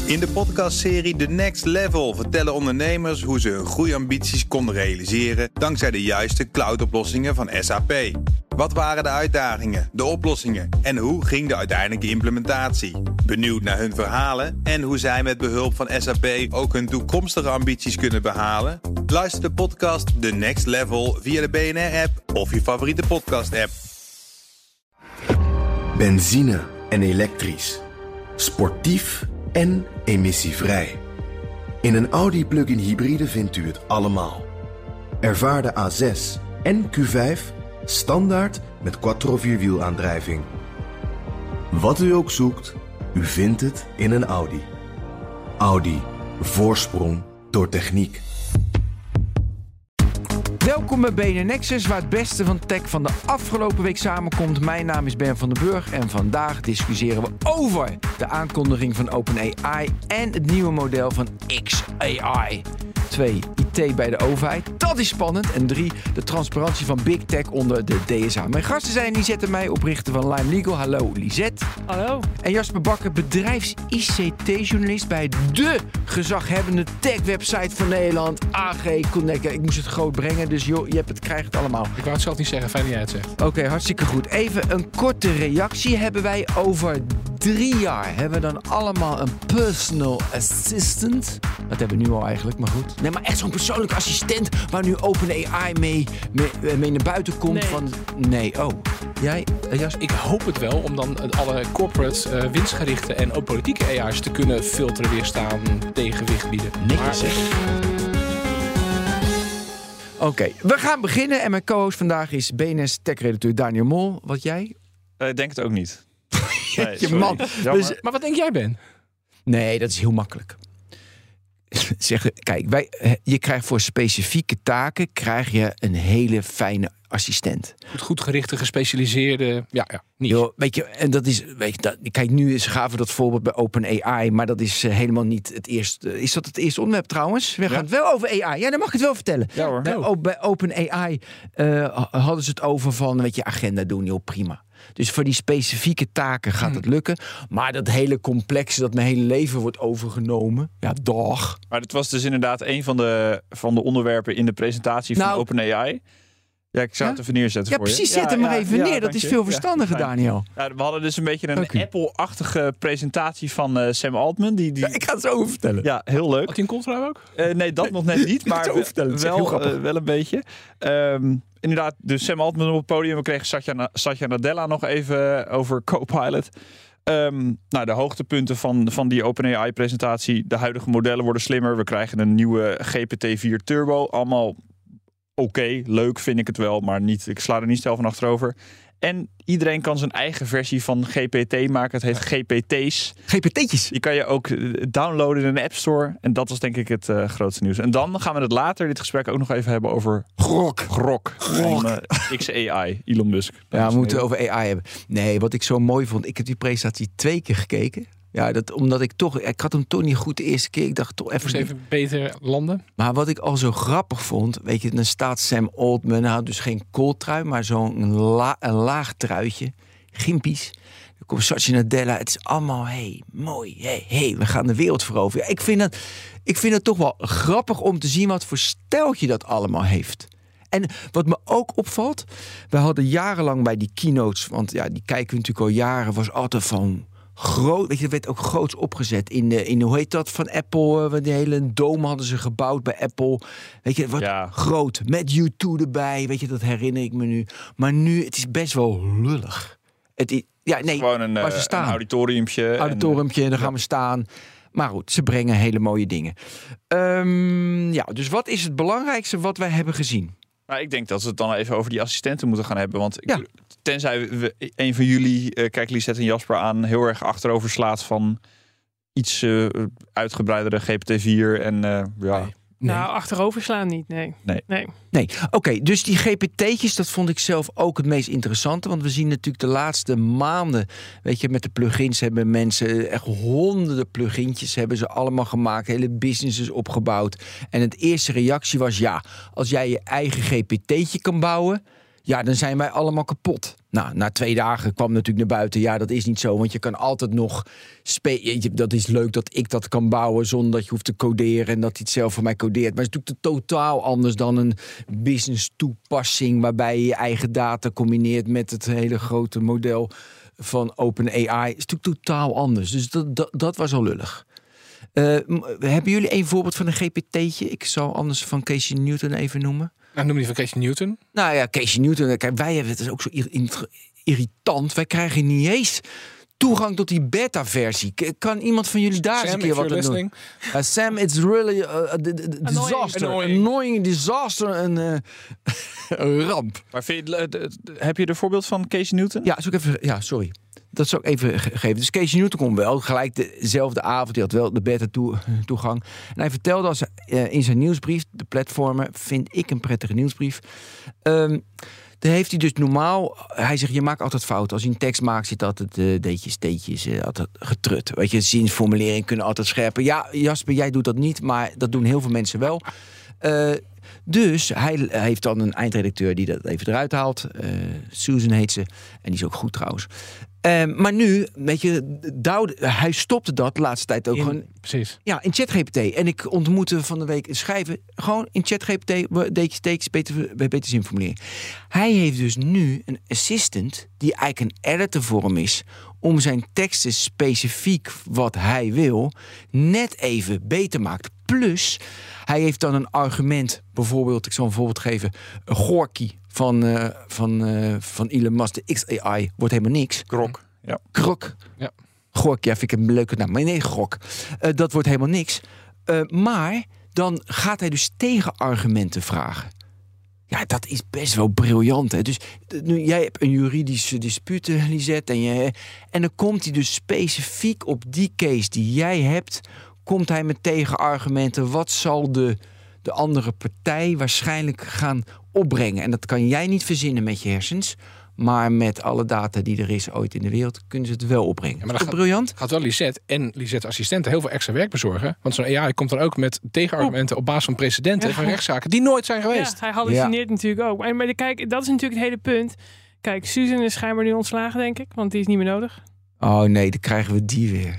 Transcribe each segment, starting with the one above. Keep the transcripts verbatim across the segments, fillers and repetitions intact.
In de podcastserie The Next Level vertellen ondernemers hoe ze hun groeiambities konden realiseren dankzij de juiste cloudoplossingen van S A P. Wat waren de uitdagingen, de oplossingen en hoe ging de uiteindelijke implementatie? Benieuwd naar hun verhalen en hoe zij met behulp van S A P ook hun toekomstige ambities kunnen behalen? Luister de podcast The Next Level via de B N R-app of je favoriete podcast-app. Benzine en elektrisch. Sportief en emissievrij. In een Audi plug-in hybride vindt u het allemaal. Ervaar de A zes en Q vijf standaard met quattro vierwielaandrijving. Wat u ook zoekt, u vindt het in een Audi. Audi. Voorsprong door techniek. Welkom bij B N R Nexus, waar het beste van tech van de afgelopen week samenkomt. Mijn naam is Ben van den Burg en vandaag discussiëren we over de aankondiging van OpenAI en het nieuwe model van X A I. Twee, I T bij de overheid. Dat is spannend. En drie, de transparantie van Big Tech onder de D S A. Mijn gasten zijn Lisette Meij, oprichter van Lime Legal. Hallo Lisette. Hallo. En Jasper Bakker, bedrijfs-I C T-journalist bij de gezaghebbende tech-website van Nederland, A G Connect. Ik moest het groot brengen, dus joh, je hebt het, krijg het allemaal. Ik wou het zelf niet zeggen, fijn dat jij het zegt. Oké, okay, hartstikke goed. Even een korte reactie. Hebben wij over drie jaar, hebben we dan allemaal een personal assistant? Dat hebben we nu al eigenlijk, maar goed. Nee, maar echt zo'n persoonlijke assistent waar nu OpenAI mee, mee, mee naar buiten komt. Nee. Van, nee, oh. Jij, uh, Jasper? Ik hoop het wel, om dan alle corporate, uh, winstgerichte en ook politieke A I's te kunnen filteren, weerstaan, tegenwicht bieden. Nee, maar, zeg. Oké, okay, we gaan beginnen. En mijn co-host vandaag is B N S tech-redacteur Daniel Mol. Wat jij? Uh, ik denk het ook niet. Nee, je man. Dus, maar wat denk jij, Ben? Nee, dat is heel makkelijk. Zeg, kijk, wij, je krijgt voor specifieke taken krijg je een hele fijne assistent. Goed, goed gerichte, gespecialiseerde. Ja, ja. Niet. Yo, weet je, en dat is, weet je, dat, kijk, nu is gaven dat voorbeeld bij OpenAI, maar dat is uh, helemaal niet het eerste. Is dat het eerste onderwerp trouwens? We gaan ja. het wel over A I. Ja, dan mag ik het wel vertellen. Ja, hoor. Bij, oh, bij OpenAI uh, hadden ze het over van, weet je, agenda doen, heel prima. Dus voor die specifieke taken gaat hmm. het lukken. Maar dat hele complexe, dat mijn hele leven wordt overgenomen. Ja, dag. Maar het was dus inderdaad een van de, van de onderwerpen in de presentatie van nou, OpenAI. Ja, ik zou ja? het even neerzetten ja, voor precies, je. Zet hem ja, maar ja, even ja, neer. Dat is veel verstandiger, ja, Daniel. Ja, we hadden dus een beetje een okay. Apple-achtige presentatie van uh, Sam Altman. Die, die... Ja, ik ga het zo over vertellen. Ja, heel leuk. Had hij een contract ook? Uh, nee, dat nee. nog net niet. Maar wel, wel, uh, wel een beetje. Um, inderdaad, dus Sam Altman op het podium. We kregen Satya, Satya Nadella nog even over Copilot. Um, nou, de hoogtepunten van, van die OpenAI-presentatie. De huidige modellen worden slimmer. We krijgen een nieuwe G P T vier Turbo. Allemaal oké, okay, leuk vind ik het wel, maar niet, ik sla er niet snel van achterover. En iedereen kan zijn eigen versie van G P T maken. Het heet G P T's. G P T'tjes? Die kan je ook downloaden in een App Store. En dat was denk ik het uh, grootste nieuws. En dan gaan we het later, dit gesprek, ook nog even hebben over Grok. Grok. Grok. En, uh, X A I, Elon Musk. Ja, we moeten over A I hebben. Nee, wat ik zo mooi vond, ik heb die presentatie twee keer gekeken. Ja, dat, omdat ik toch... Ik had hem toch niet goed de eerste keer. Ik dacht toch even... even beter landen. Maar wat ik al zo grappig vond... Weet je, dan staat Sam Altman... Hij had dus geen kooltrui, maar zo'n la, een laag truitje. Gimpies. Dan komt Satya Nadella. Het is allemaal, hey, mooi. Hey, hey, we gaan de wereld veroveren. Ja, ik, vind dat, ik vind het toch wel grappig om te zien... wat voor steltje dat allemaal heeft. En wat me ook opvalt... We hadden jarenlang bij die keynotes... Want ja, die kijken we natuurlijk al jaren... Was altijd van... Groot, weet je, dat werd ook groots opgezet in de, in de hoe heet dat van Apple, uh, die hele dome hadden ze gebouwd bij Apple, weet je, wat ja. groot met U twee erbij, weet je, dat herinner ik me nu. Maar nu, het is best wel lullig. Het is, ja, nee, gewoon een, waar ze staan. een auditoriumpje, auditoriumpje, en, en daar gaan we staan. Maar goed, ze brengen hele mooie dingen. Um, ja, dus wat is het belangrijkste wat wij hebben gezien? Nou, ik denk dat we het dan even over die assistenten moeten gaan hebben. Want ja. ik, tenzij we, een van jullie, uh, kijk Lisette en Jasper aan, heel erg achterover slaat van iets uh, uitgebreidere G P T vier en uh, ja... Nee. Nee. Nou, achterover slaan niet, nee. Nee. nee. nee. Oké, okay, dus die G P T'tjes, dat vond ik zelf ook het meest interessante. Want we zien natuurlijk de laatste maanden, weet je, met de plugins hebben mensen echt honderden plugintjes hebben ze allemaal gemaakt. Hele businesses opgebouwd. En het eerste reactie was, ja, als jij je eigen G P T'tje kan bouwen, ja, dan zijn wij allemaal kapot. Nou, na twee dagen kwam natuurlijk naar buiten. Ja, dat is niet zo, want je kan altijd nog... Spe- dat is leuk dat ik dat kan bouwen zonder dat je hoeft te coderen... en dat hij het zelf voor mij codeert. Maar het is natuurlijk totaal anders dan een business toepassing... waarbij je je eigen data combineert met het hele grote model van OpenAI. Het is natuurlijk totaal anders. Dus dat, dat, dat was al lullig. Uh, hebben jullie een voorbeeld van een G P T'tje? Ik zal anders van Casey Newton even noemen. Nou, noem je van Casey Newton? Nou ja, Casey Newton. Kijk, wij hebben het is ook zo irritant. Wij krijgen niet eens toegang tot die beta-versie. Kan iemand van jullie daar Sam, eens een keer wat aan doen? Uh, Sam, it's really a, a disaster. Annoying, annoying disaster. Een, uh, een ramp. Maar vind je, uh, heb je er voorbeeld van Casey Newton? Ja, zoek even, ja, sorry. Dat zou ik even geven. Dus Casey Newton kon wel gelijk dezelfde avond. Die had wel de beta toe, toegang. En hij vertelde als uh, in zijn nieuwsbrief, de platformen vind ik een prettige nieuwsbrief. Um, Dan heeft hij dus normaal... Hij zegt, je maakt altijd fouten. Als je een tekst maakt, zit altijd uh, deetjes, teetjes, uh, altijd getrut. Weet je, zinsformulering kunnen altijd scherpen. Ja, Jasper, jij doet dat niet, maar dat doen heel veel mensen wel. Uh, dus hij heeft dan een eindredacteur die dat even eruit haalt. Uh, Susan heet ze. En die is ook goed trouwens. Uh, maar nu, weet je, Douwe, hij stopte dat de laatste tijd ook in, gewoon. Precies. Ja, in ChatGPT. En ik ontmoette van de week een schrijver. Gewoon in ChatGPT, deetjes, tekens, beter, beter zinformulering. Hij heeft dus nu een assistant die eigenlijk een editor voor hem is. Om zijn teksten specifiek wat hij wil net even beter maakt. Plus, hij heeft dan een argument. Bijvoorbeeld, ik zal een voorbeeld geven. Gorky van, uh, van, uh, van Elon Musk, de X A I, wordt helemaal niks. Grok. Ja. Grok. Ja. Grok, ja, vind ik een leuke naam. Maar nee, Grok. Uh, dat wordt helemaal niks. Uh, maar dan gaat hij dus tegenargumenten vragen. Ja, dat is best wel briljant. Hè? Dus nu, jij hebt een juridische dispuut, Lisette. En, je, en dan komt hij dus specifiek op die case die jij hebt, komt hij met tegenargumenten. Wat zal de, de andere partij waarschijnlijk gaan opbrengen? En dat kan jij niet verzinnen met je hersens. Maar met alle data die er is ooit in de wereld, kunnen ze het wel opbrengen. Ja, maar dat is dat briljant? Gaat wel Lisette en Lisette assistenten heel veel extra werk bezorgen. Want zo'n A I komt dan ook met tegenargumenten op basis van precedenten ja. van rechtszaken die nooit zijn geweest. Ja, hij hallucineert ja. natuurlijk ook. Maar, maar kijk, dat is natuurlijk het hele punt. Kijk, Susan is schijnbaar nu ontslagen, denk ik. Want die is niet meer nodig. Oh nee, dan krijgen we die weer.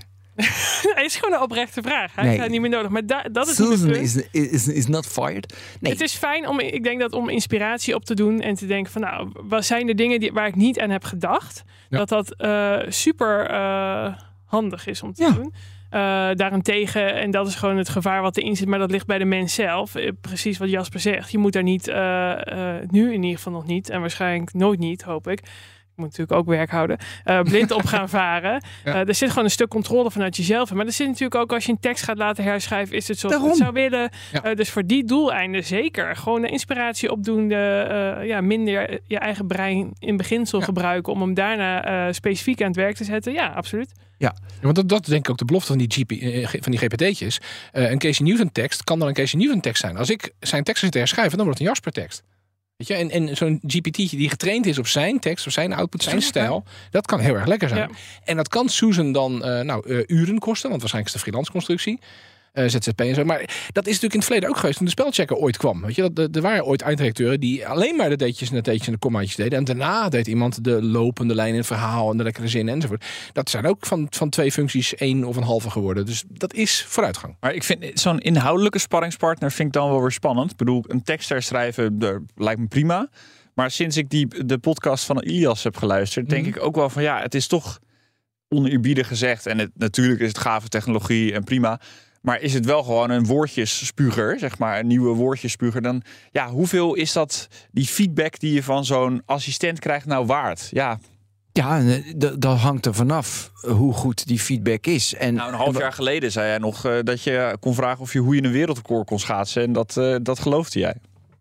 Het is gewoon een oprechte vraag. Hij nee. is niet meer nodig. Maar da- dat is Susan niet is, is, is not fired. Nee. Het is fijn om, ik denk dat om inspiratie op te doen en te denken van nou, wat zijn de dingen die, waar ik niet aan heb gedacht, ja. dat dat uh, super uh, handig is om te ja. doen. Uh, daarentegen, en dat is gewoon het gevaar wat erin zit, maar dat ligt bij de mens zelf. Uh, precies wat Jasper zegt. Je moet daar niet, uh, uh, nu in ieder geval nog niet, en waarschijnlijk nooit niet, hoop ik. Ik moet natuurlijk ook werk houden. Uh, blind op gaan varen. Ja. Uh, er zit gewoon een stuk controle vanuit jezelf. Maar er zit natuurlijk ook, als je een tekst gaat laten herschrijven, is het zoals je het zou willen. Ja. Uh, dus voor die doeleinden zeker. Gewoon de inspiratie opdoen. De, uh, ja, minder je eigen brein in beginsel ja. gebruiken. Om hem daarna uh, specifiek aan het werk te zetten. Ja, absoluut. Ja, ja want dat, dat denk ik ook de belofte van die, G P, uh, van die G P T'tjes. Uh, een Casey Newton tekst kan dan een Casey Newton tekst zijn. Als ik zijn tekst zit te herschrijven, dan wordt het een Jasper tekst. Weet je, en, en zo'n G P T'tje die getraind is op zijn tekst, op zijn output, zijn stijl, dat kan heel erg lekker zijn. Ja. En dat kan Susan dan uh, nou, uh, uren kosten, want waarschijnlijk is het een freelance constructie. Uh, Z Z P en zo. Maar dat is natuurlijk in het verleden ook geweest toen de spelchecker ooit kwam. Weet je, dat, er waren ooit eindredacteuren die alleen maar de deetjes en de teetjes en de kommaatjes deden. En daarna deed iemand de lopende lijn in het verhaal en de lekkere zin enzovoort. Dat zijn ook van, van twee functies één of een halve geworden. Dus dat is vooruitgang. Maar ik vind zo'n inhoudelijke sparringspartner vind ik dan wel weer spannend. Ik bedoel, een tekst herschrijven, dat lijkt me prima. Maar sinds ik die, de podcast van Ilias heb geluisterd, denk mm-hmm. ik ook wel van ja, het is toch oneerbiedig gezegd. En het, natuurlijk is het gave technologie en prima. Maar is het wel gewoon een woordjesspuger, zeg maar, een nieuwe woordjesspuger, dan ja, hoeveel is dat, die feedback die je van zo'n assistent krijgt, nou waard? Ja, ja, d- dat hangt er vanaf hoe goed die feedback is. En nou, een half jaar geleden zei jij nog uh, dat je kon vragen of je hoe je een wereldrecord kon schaatsen. En dat, uh, dat geloofde jij.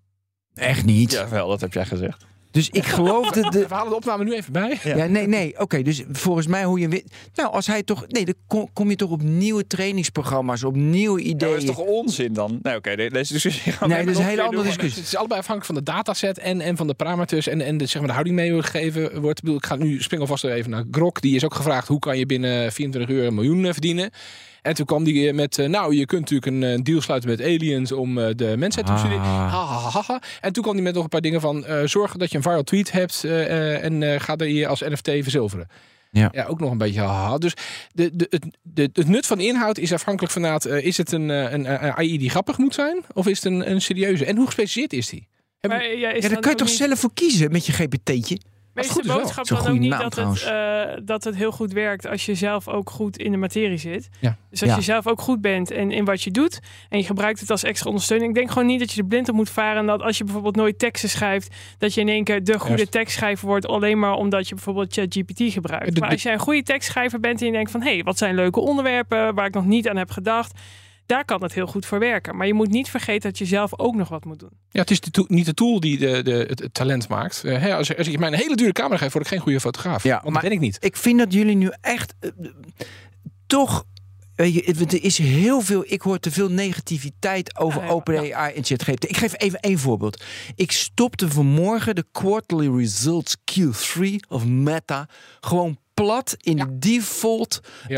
Echt niet? Ja, wel, dat heb jij gezegd. Dus ik geloofde... De... We halen de opname nu even bij. Ja, ja nee, nee. Oké, okay, dus volgens mij hoe je... Nou, als hij toch... Nee, dan kom, kom je toch op nieuwe trainingsprogramma's, op nieuwe ideeën. Ja, dat is toch onzin dan? Nee, oké, okay, deze discussie gaan we Nee, dat is een hele andere discussie. Het is allebei afhankelijk van de dataset en, en van de parameters en, en de, zeg maar, de houding mee gegeven wordt. Ik bedoel, ik ga nu spring alvast even naar Grok. Die is ook gevraagd, hoe kan je binnen vierentwintig uur een miljoen verdienen? En toen kwam die met, uh, nou, je kunt natuurlijk een, een deal sluiten met aliens om uh, de mensheid te bestuderen. Ah. Ha, ha, ha, ha. En toen kwam die met nog een paar dingen van, uh, zorg dat je een viral tweet hebt uh, uh, en uh, ga er je als N F T verzilveren. Ja. ja, ook nog een beetje haha. Dus de, de, het, de, het nut van de inhoud is afhankelijk van uh, is het een, een, een A I die grappig moet zijn? Of is het een, een serieuze? En hoe gespecialiseerd is die? Maar, ja, is ja, daar kan je toch niet... zelf voor kiezen met je G P T'tje? Maar is de boodschap dan ook niet dat het, uh, dat het heel goed werkt als je zelf ook goed in de materie zit? Ja. Dus als ja. je zelf ook goed bent in, in wat je doet en je gebruikt het als extra ondersteuning. Ik denk gewoon niet dat je er blind op moet varen en dat als je bijvoorbeeld nooit teksten schrijft, dat je in één keer de goede Juist. tekstschrijver wordt alleen maar omdat je bijvoorbeeld ChatGPT gebruikt. De, de, maar als jij een goede tekstschrijver bent en je denkt van hé, hey, wat zijn leuke onderwerpen waar ik nog niet aan heb gedacht. Daar kan het heel goed voor werken. Maar je moet niet vergeten dat je zelf ook nog wat moet doen. Ja, het is de to- niet de tool die de, de, het, het talent maakt. Uh, hè, als, als ik mij een hele dure camera geef, word ik geen goede fotograaf. Ja, want dat ben ik niet. Ik vind dat jullie nu echt uh, toch... Uh, er is heel veel... Ik hoor te veel negativiteit over uh, ja, OpenAI ja. en ChatGPT. Ik geef even één voorbeeld. Ik stopte vanmorgen de quarterly results Q drie of Meta gewoon plat in ja. de default...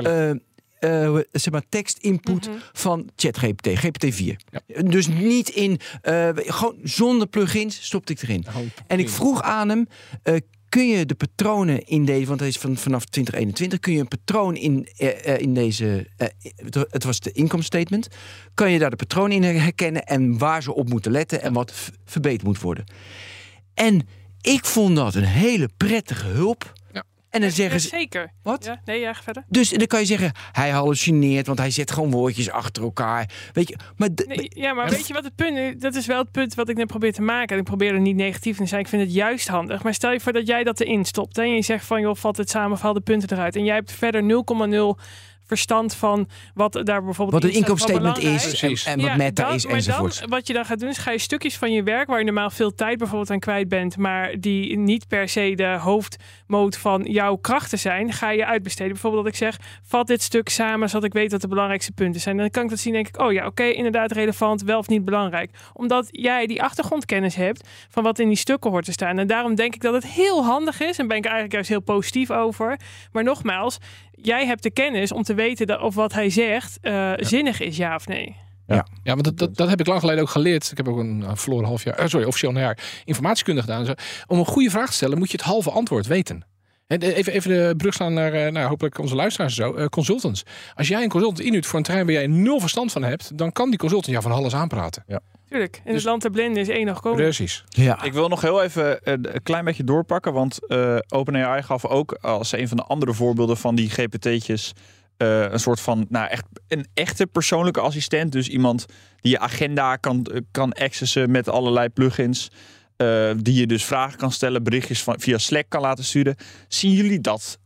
Uh, zeg maar tekst input mm-hmm. van ChatGPT, G P T vier. Ja. Dus niet in, uh, gewoon zonder plugins stopte ik erin. Oh, en ik vroeg aan hem, uh, kun je de patronen in deze, want hij is van, vanaf twintig eenentwintig, kun je een patroon in, uh, uh, in deze, uh, het was de income statement, kan je daar de patronen in herkennen en waar ze op moeten letten en wat v- verbeterd moet worden. En ik vond dat een hele prettige hulp. En dan zeggen ze... Zeker. Wat? Ja, nee, ja, verder. Dus dan kan je zeggen, hij hallucineert, want hij zet gewoon woordjes achter elkaar. Weet je, maar... D- nee, ja, maar weet je wat het punt is? Dat is wel het punt wat ik net probeer te maken. En ik probeer er niet negatief in te zijn. Ik vind het juist handig. Maar stel je voor dat jij dat erin stopt. Hè, en je zegt van, joh, vat het samen, val de punten eruit. En jij hebt verder nul komma nul verstand van wat daar bijvoorbeeld wat een inkomstenstatement is en, en wat ja, meta dan, is enzovoort. Dan, wat je dan gaat doen is ga je stukjes van je werk waar je normaal veel tijd bijvoorbeeld aan kwijt bent, maar die niet per se de hoofdmoot van jouw krachten zijn, ga je uitbesteden. Bijvoorbeeld dat ik zeg, vat dit stuk samen zodat ik weet wat de belangrijkste punten zijn. En dan kan ik dat zien, denk ik, oh ja, oké, okay, inderdaad relevant, wel of niet belangrijk. Omdat jij die achtergrondkennis hebt van wat in die stukken hoort te staan. En daarom denk ik dat het heel handig is en ben ik eigenlijk juist heel positief over. Maar nogmaals, jij hebt de kennis om te weten dat of wat hij zegt uh, ja. zinnig is, ja of nee. Ja, ja want dat, dat, dat heb ik lang geleden ook geleerd. Ik heb ook een uh, verloren half jaar, uh, sorry, officieel een jaar informatiekunde gedaan. Zo. Om een goede vraag te stellen moet je het halve antwoord weten. En even, even de brug slaan naar, uh, nou, hopelijk onze luisteraars en zo. Uh, consultants. Als jij een consultant inhuurt voor een terrein waar jij nul verstand van hebt, dan kan die consultant jou van alles aanpraten. Ja. Tuurlijk. In dus, het land der blinden is één nog komen. Precies. Ja. Ik wil nog heel even een klein beetje doorpakken. Want uh, OpenAI gaf ook als een van de andere voorbeelden van die G P T'tjes uh, een soort van, nou echt een echte persoonlijke assistent. Dus iemand die je agenda kan, kan accessen met allerlei plugins. Uh, die je dus vragen kan stellen, berichtjes van, via Slack kan laten sturen. Zien jullie dat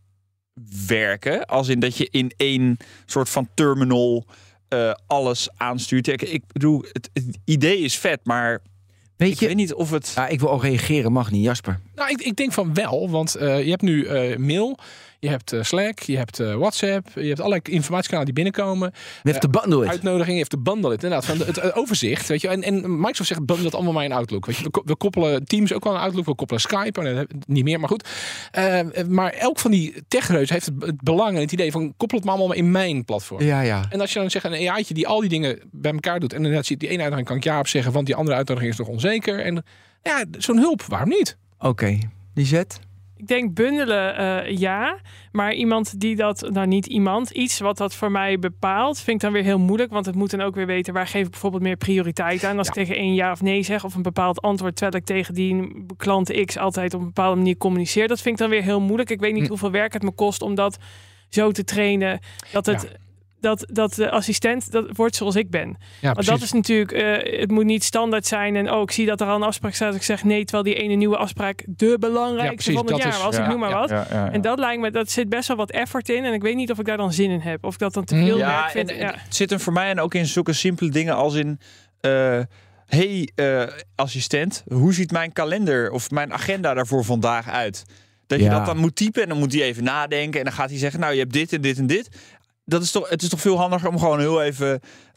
werken? Als in dat je in één soort van terminal uh, alles aanstuurt. Ik, ik bedoel, het, het idee is vet, maar weet ik je, weet niet of het... Ja, ik wil ook reageren, mag niet, Jasper. Nou, ik, ik denk van wel, want uh, je hebt nu uh, mail, je hebt uh, Slack, je hebt uh, WhatsApp, je hebt allerlei informatiekanalen die binnenkomen. Je hebt de bundle it. Uitnodiging, je hebt de bundle it. Inderdaad, van het, het overzicht, weet je. En, en Microsoft zegt, bundle dat allemaal maar in Outlook. Weet je, we, we koppelen Teams ook al aan Outlook, we koppelen Skype, en, niet meer, maar goed. Uh, maar elk van die techreuzen heeft het, het belang en het idee van, koppel het maar allemaal in mijn platform. Ja, ja. En als je dan zegt, een A I'tje die al die dingen bij elkaar doet, en inderdaad ziet die ene uitnodiging kan ik ja op zeggen, want die andere uitnodiging is nog onzeker. En ja, zo'n hulp, waarom niet? Oké, okay. Lisette? Ik denk bundelen, uh, ja. Maar iemand die dat, nou niet iemand, iets wat dat voor mij bepaalt, vind ik dan weer heel moeilijk. Want het moet dan ook weer weten, waar geef ik bijvoorbeeld meer prioriteit aan? Als ja. ik tegen één ja of nee zeg, of een bepaald antwoord, terwijl ik tegen die klant X altijd op een bepaalde manier communiceer. Dat vind ik dan weer heel moeilijk. Ik weet niet hm. hoeveel werk het me kost om dat zo te trainen, dat het... Ja. Dat, dat de assistent dat wordt zoals ik ben. Ja, want dat is natuurlijk, uh, het moet niet standaard zijn. En oh, ik zie dat er al een afspraak staat. Ik zeg nee, terwijl die ene nieuwe afspraak de belangrijkste ja, van het jaar was. Ja, ik noem maar ja, wat. Ja, ja, ja. En dat lijkt me, dat zit best wel wat effort in. En ik weet niet of ik daar dan zin in heb. Of ik dat dan te veel ja, werk vind. En, ja. Het zit er voor mij en ook in zulke simpele dingen als in... Uh, hey uh, assistent, hoe ziet mijn kalender of mijn agenda daarvoor vandaag uit? Dat je ja. dat dan moet typen en dan moet hij even nadenken. En dan gaat hij zeggen, nou je hebt dit en dit en dit. Dat is toch, het is toch veel handiger om gewoon heel even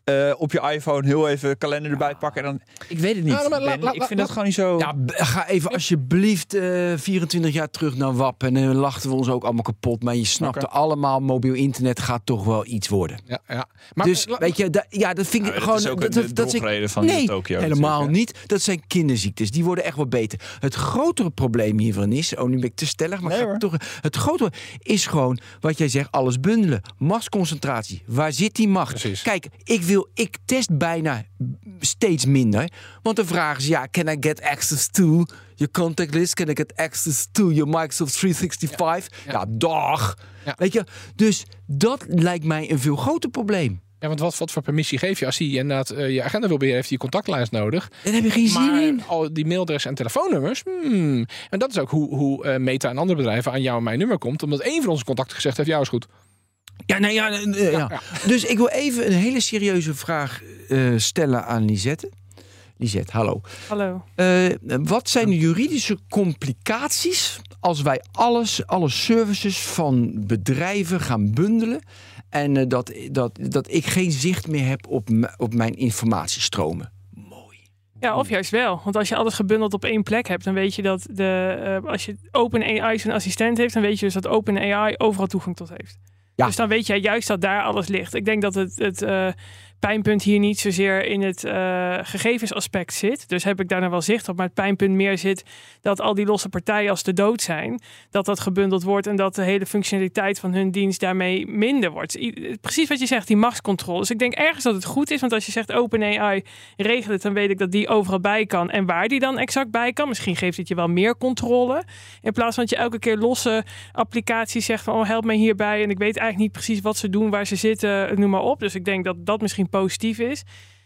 Uh, op je iPhone heel even kalender erbij pakken. En dan, ik weet het niet. Ja, maar, la, la, la, ik vind la, dat gewoon niet zo... Ja, ga even alsjeblieft uh, vierentwintig jaar terug naar W A P. En dan lachten we ons ook allemaal kapot. Maar je snapte okay. allemaal, mobiel internet gaat toch wel iets worden. Ja, ja. Maar, dus la, weet je, da, ja, dat vind ik ja, gewoon... Dat is ook dat, de dat, drogreden van nee, Tokio. helemaal niet. Dat zijn kinderziektes. Die worden echt wel beter. Het grotere probleem hiervan is... Oh, nu ben ik te stellig, maar nee, ga toch, het grotere is gewoon, wat jij zegt, alles bundelen. Machtsconcentratie. Waar zit die macht? Precies. Kijk, ik wil... Ik test bijna steeds minder. Want dan vragen ze, ja, can I get access to your contact list? Can I get access to your Microsoft driehonderdzesenzestig? Ja, ja. ja dag. Ja. Weet je, dus dat lijkt mij een veel groter probleem. Ja, want wat, wat voor permissie geef je als hij inderdaad uh, je agenda wil beheren, heeft hij je contactlijst nodig. Daar heb je geen zin maar in. Al die mailadressen en telefoonnummers. Hmm. En dat is ook hoe, hoe uh, Meta en andere bedrijven aan jou en mijn nummer komt. Omdat één van onze contacten gezegd heeft, jou is goed. Ja, nou ja, uh, ja, ja. ja. Dus ik wil even een hele serieuze vraag uh, stellen aan Lisette. Lisette, hallo. Hallo. Uh, wat zijn de juridische complicaties als wij alles, alle services van bedrijven gaan bundelen en uh, dat, dat, dat ik geen zicht meer heb op, m- op mijn informatiestromen? Mooi. Ja, of juist wel. Want als je alles gebundeld op één plek hebt, dan weet je dat de, uh, als je OpenAI zijn assistent heeft, dan weet je dus dat OpenAI overal toegang tot heeft. Ja. Dus dan weet jij juist dat daar alles ligt. Ik denk dat het, het uh, pijnpunt hier niet zozeer in het uh, gegevensaspect zit. Dus heb ik daar nou wel zicht op. Maar het pijnpunt meer zit dat al die losse partijen als de dood zijn, dat dat gebundeld wordt en dat de hele functionaliteit van hun dienst daarmee minder wordt. I- precies wat je zegt, die machtscontrole. Dus ik denk ergens dat het goed is. Want als je zegt OpenAI regelt het, dan weet ik dat die overal bij kan. En waar die dan exact bij kan. Misschien geeft het je wel meer controle. In plaats van dat je elke keer losse applicaties zegt van, oh, help mij hierbij. En ik weet eigenlijk niet precies wat ze doen, waar ze zitten, noem maar op. Dus ik denk dat dat misschien positief is.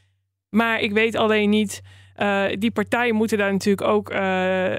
Maar ik weet alleen niet, uh, die partijen moeten daar natuurlijk ook uh, uh,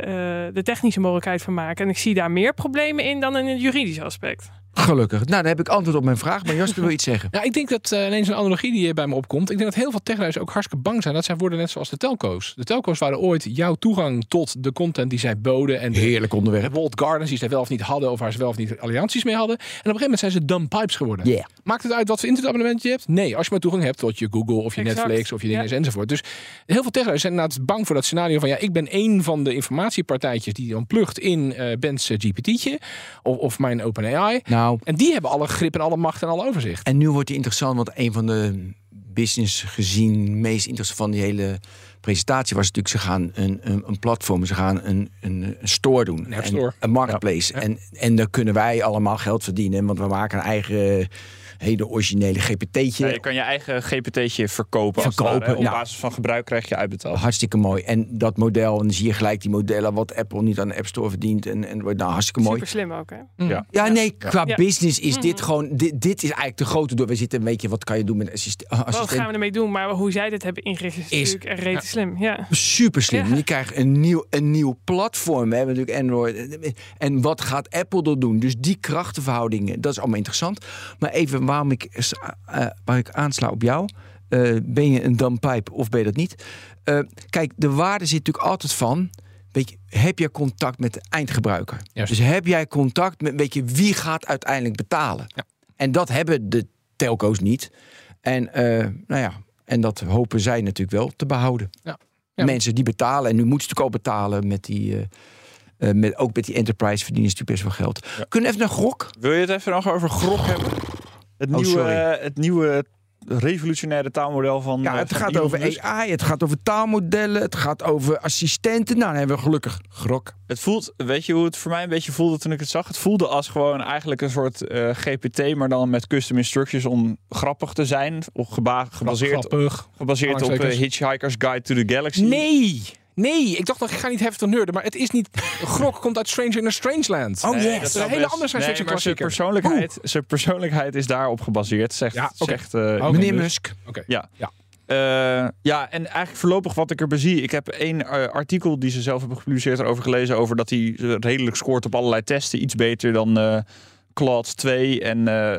de technische mogelijkheid van maken. En ik zie daar meer problemen in dan in het juridische aspect. Gelukkig. Nou, dan heb ik antwoord op mijn vraag. Maar Jasper wil iets zeggen. Ja, ik denk dat uh, ineens een analogie die bij me opkomt. Ik denk dat heel veel techhuizen ook hartstikke bang zijn dat zij worden net zoals de telco's. De telco's waren ooit jouw toegang tot de content die zij boden. En heerlijk onderwerp. Walled gardens die zij wel of niet hadden, of waar ze wel of niet allianties mee hadden. En op een gegeven moment zijn ze dumb pipes geworden. Yeah. Maakt het uit wat voor internetabonnement je hebt? Nee, als je maar toegang hebt tot je Google of je exact. Netflix of je dingen ja. enzovoort. Dus heel veel techhuizen zijn inderdaad bang voor dat scenario van, ja, ik ben één van de informatiepartijtjes die dan plugt in uh, Ben's G P T'tje of, of mijn OpenAI. Nou. En die hebben alle grip en alle macht en alle overzicht. En nu wordt het interessant, want een van de business gezien meest interessant van die hele presentatie was natuurlijk, ze gaan een, een, een platform, ze gaan een, een, een store doen. Een, store. een marketplace. Ja. Ja. En, en daar kunnen wij allemaal geld verdienen, want we maken een eigen hele originele G P T'tje. Ja, je kan je eigen G P T'tje verkopen. verkopen daar, op ja. basis van gebruik krijg je uitbetaald. Hartstikke mooi. En dat model, en dan zie je gelijk die modellen wat Apple niet aan de App Store verdient. En, en nou, hartstikke mooi. Super slim ook, hè? Mm. Ja. ja, nee, qua ja. business is dit gewoon, dit, dit is eigenlijk de grote door. We zitten een beetje, wat kan je doen met assist- assistent? Wat gaan we ermee doen? Maar hoe zij dit hebben ingericht is, is natuurlijk rete ja. slim. Ja. Super slim. Ja. Je krijgt een nieuw, een nieuw platform. We hebben natuurlijk Android. En wat gaat Apple er doen? Dus die krachtenverhoudingen, dat is allemaal interessant. Maar even waarom ik, uh, waar ik aansla op jou. Uh, ben je een dumb pipe of ben je dat niet? Uh, kijk, de waarde zit natuurlijk altijd van, weet je, heb je contact met de eindgebruiker? Yes. Dus heb jij contact met, weet je, wie gaat uiteindelijk betalen? Ja. En dat hebben de telco's niet. En uh, nou ja, en dat hopen zij natuurlijk wel te behouden. Ja. Ja. Mensen die betalen, en nu moeten ze natuurlijk al betalen met die, uh, uh, met, ook met die enterprise verdienen ze natuurlijk best wel geld. Ja. Kunnen we even naar Grok? Wil je het even nog over Grok hebben? Het oh, nieuwe, uh, het nieuwe revolutionaire taalmodel van. Ja, het van gaat over Musk. A I, het gaat over taalmodellen, het gaat over assistenten. Nou, dan hebben we gelukkig Grok. Het voelt, weet je hoe het voor mij een beetje voelde toen ik het zag? Het voelde als gewoon eigenlijk een soort uh, G P T, maar dan met custom instructions om grappig te zijn. Of geba- gebaseerd, Grappig. gebaseerd op uh, Hitchhiker's Guide to the Galaxy. Nee! Nee, ik dacht nog, ik ga niet heftig nerden, maar het is niet. Grok komt uit Stranger in a Strange Land. Oh, yes. Nee, dat is een hele andere science fiction nee, zijn persoonlijkheid, zijn persoonlijkheid is daarop gebaseerd, zegt, ja, okay. zegt uh, okay. meneer Musk. Okay. Ja. Ja. Uh, ja, en eigenlijk voorlopig wat ik erbij zie. Ik heb één uh, artikel die ze zelf hebben gepubliceerd erover gelezen, over dat hij redelijk scoort op allerlei testen. Iets beter dan uh, Claude twee en uh,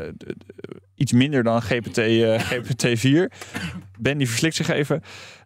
iets minder dan G P T, uh, G P T vier. Ben die verslikt zich even.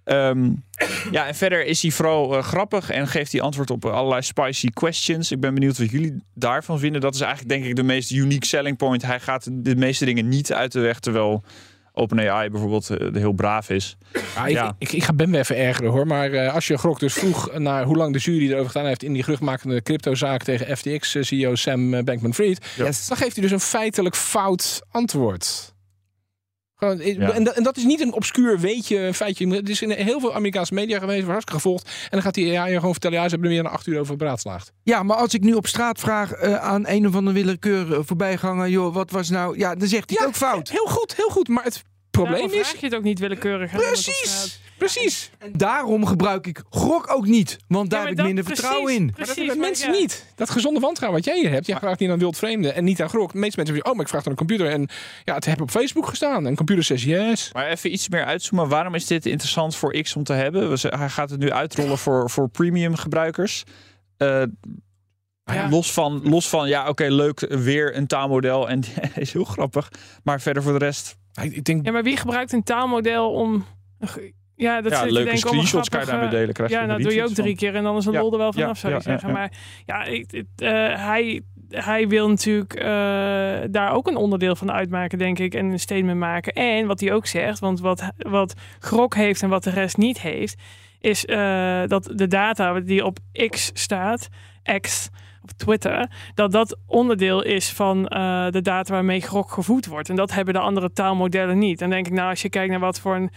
Um, ja, en verder is hij vooral uh, grappig en geeft hij antwoord op allerlei spicy questions. Ik ben benieuwd wat jullie daarvan vinden. Dat is eigenlijk denk ik de meest unique selling point. Hij gaat de meeste dingen niet uit de weg, terwijl OpenAI bijvoorbeeld uh, heel braaf is. Ja, ik, ja. ik, ik ga Ben weer even ergeren hoor. Maar uh, als je Grok dus vroeg naar hoe lang de jury erover gedaan heeft in die geruchtmakende cryptozaak tegen F T X-C E O Sam Bankman-Fried, yes. dan geeft hij dus een feitelijk fout antwoord. Gewoon, ja. en, dat, en dat is niet een obscuur weetje, een feitje. Het is in heel veel Amerikaanse media geweest, hartstikke gevolgd. En dan gaat die A I gewoon vertellen, ja, ze hebben er meer dan acht uur over beraadslaagd. Ja, maar als ik nu op straat vraag uh, aan een of andere willekeur voorbijganger, joh, wat was nou... Ja, dan zegt hij ja, het ook fout. Heel goed, heel goed. Maar het probleem is... vraag je het ook niet willekeurig. Precies, precies. En daarom gebruik ik Grok ook niet. Want daar ja, heb ik minder precies, vertrouwen in. Precies, maar dat hebben mensen ja. niet. Dat gezonde wantrouwen wat jij hier hebt. Jij vraagt niet aan wildvreemden en niet aan Grok. De meeste mensen zeggen, oh, maar ik vraag aan een computer. En ja, het heb op Facebook gestaan. En een computer zegt yes. Maar even iets meer uitzoomen. Waarom is dit interessant voor X om te hebben? Hij gaat het nu uitrollen voor, voor premium gebruikers. Uh, Ja. Los van, los van ja, oké, okay, leuk, weer een taalmodel. En is heel grappig. Maar verder voor de rest... Ik denk... Ja, maar wie gebruikt een taalmodel om... Ja, dat ja, leuke screenshots kan je daarmee delen. Krijg je ja, nou doe je ook drie keer en dan is een ja, lol er wel vanaf, ja, zou je ja, zeggen. Ja, ja. Maar ja, ik, het, uh, hij, hij wil natuurlijk uh, daar ook een onderdeel van uitmaken, denk ik. En een statement maken. En wat hij ook zegt, want wat, wat Grok heeft en wat de rest niet heeft, is uh, dat de data die op X staat, X... op Twitter, dat dat onderdeel is van uh, de data waarmee Grok gevoed wordt. En dat hebben de andere taalmodellen niet. En denk ik, nou, als je kijkt naar wat voor een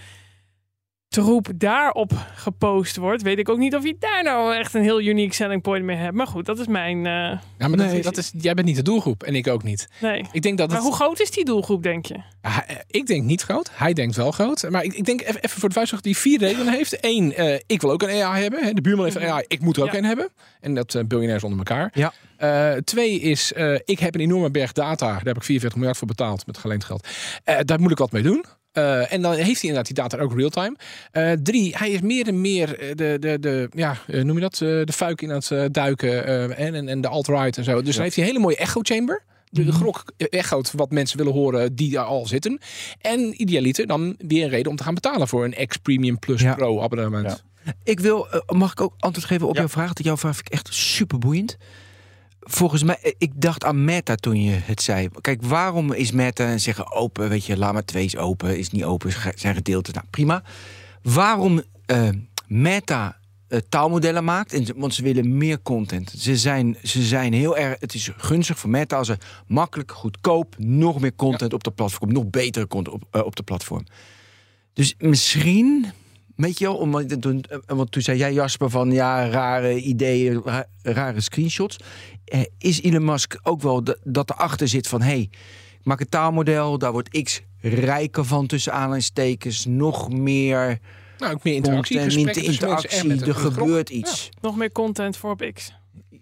troep daarop gepost wordt, weet ik ook niet of je daar nou echt een heel unique selling point mee hebt. Maar goed, dat is mijn... Uh, ja, maar nee, dat, dat is, jij bent niet de doelgroep en ik ook niet. Nee. Ik denk dat maar het... hoe groot is die doelgroep, denk je? Ja, ik denk niet groot. Hij denkt wel groot. Maar ik, ik denk even, even voor de vuist die vier redenen heeft. Eén, uh, ik wil ook een A I hebben. Hè. De buurman heeft een A I, ik moet er ook ja. een hebben. En dat uh, biljonairs onder elkaar. Ja. Uh, twee is, uh, ik heb een enorme berg data. Daar heb ik vierenveertig miljard voor betaald met geleend geld. Uh, daar moet ik wat mee doen. Uh, en dan heeft hij inderdaad die data ook real-time. Uh, drie, hij is meer en meer de, de, de ja, noem je dat? Uh, de fuik in het uh, duiken uh, en, en de alt-right en zo. Dus ja. dan heeft hij een hele mooie echo chamber. De mm-hmm. Grok echoot wat mensen willen horen die daar al zitten. En idealiter dan weer een reden om te gaan betalen voor een X Premium Plus ja. Pro abonnement. Ja. Ik wil, uh, mag ik ook antwoord geven op ja. jouw vraag? Jouw vraag vind ik echt super boeiend. Volgens mij, ik dacht aan Meta toen je het zei. Kijk, waarom is Meta en zeggen open, weet je, Llama twee is open, is niet open, zijn gedeelten. Nou, prima. Waarom uh, Meta uh, taalmodellen maakt, en, want ze willen meer content. Ze zijn, ze zijn heel erg, het is gunstig voor Meta als er makkelijk, goedkoop, nog meer content ja. op de platform, nog betere content op, uh, op de platform. Dus misschien... Weet je wel, om, want toen zei jij, Jasper, van ja, rare ideeën, ra, rare screenshots. Eh, is Elon Musk ook wel de, dat erachter zit van, hé, hey, ik maak een taalmodel, daar wordt X rijker van, tussen aanhalingstekens, nog meer... Nou, ook meer interactie, content, interactie, er gebeurt iets. Ja, nog meer content voor op X.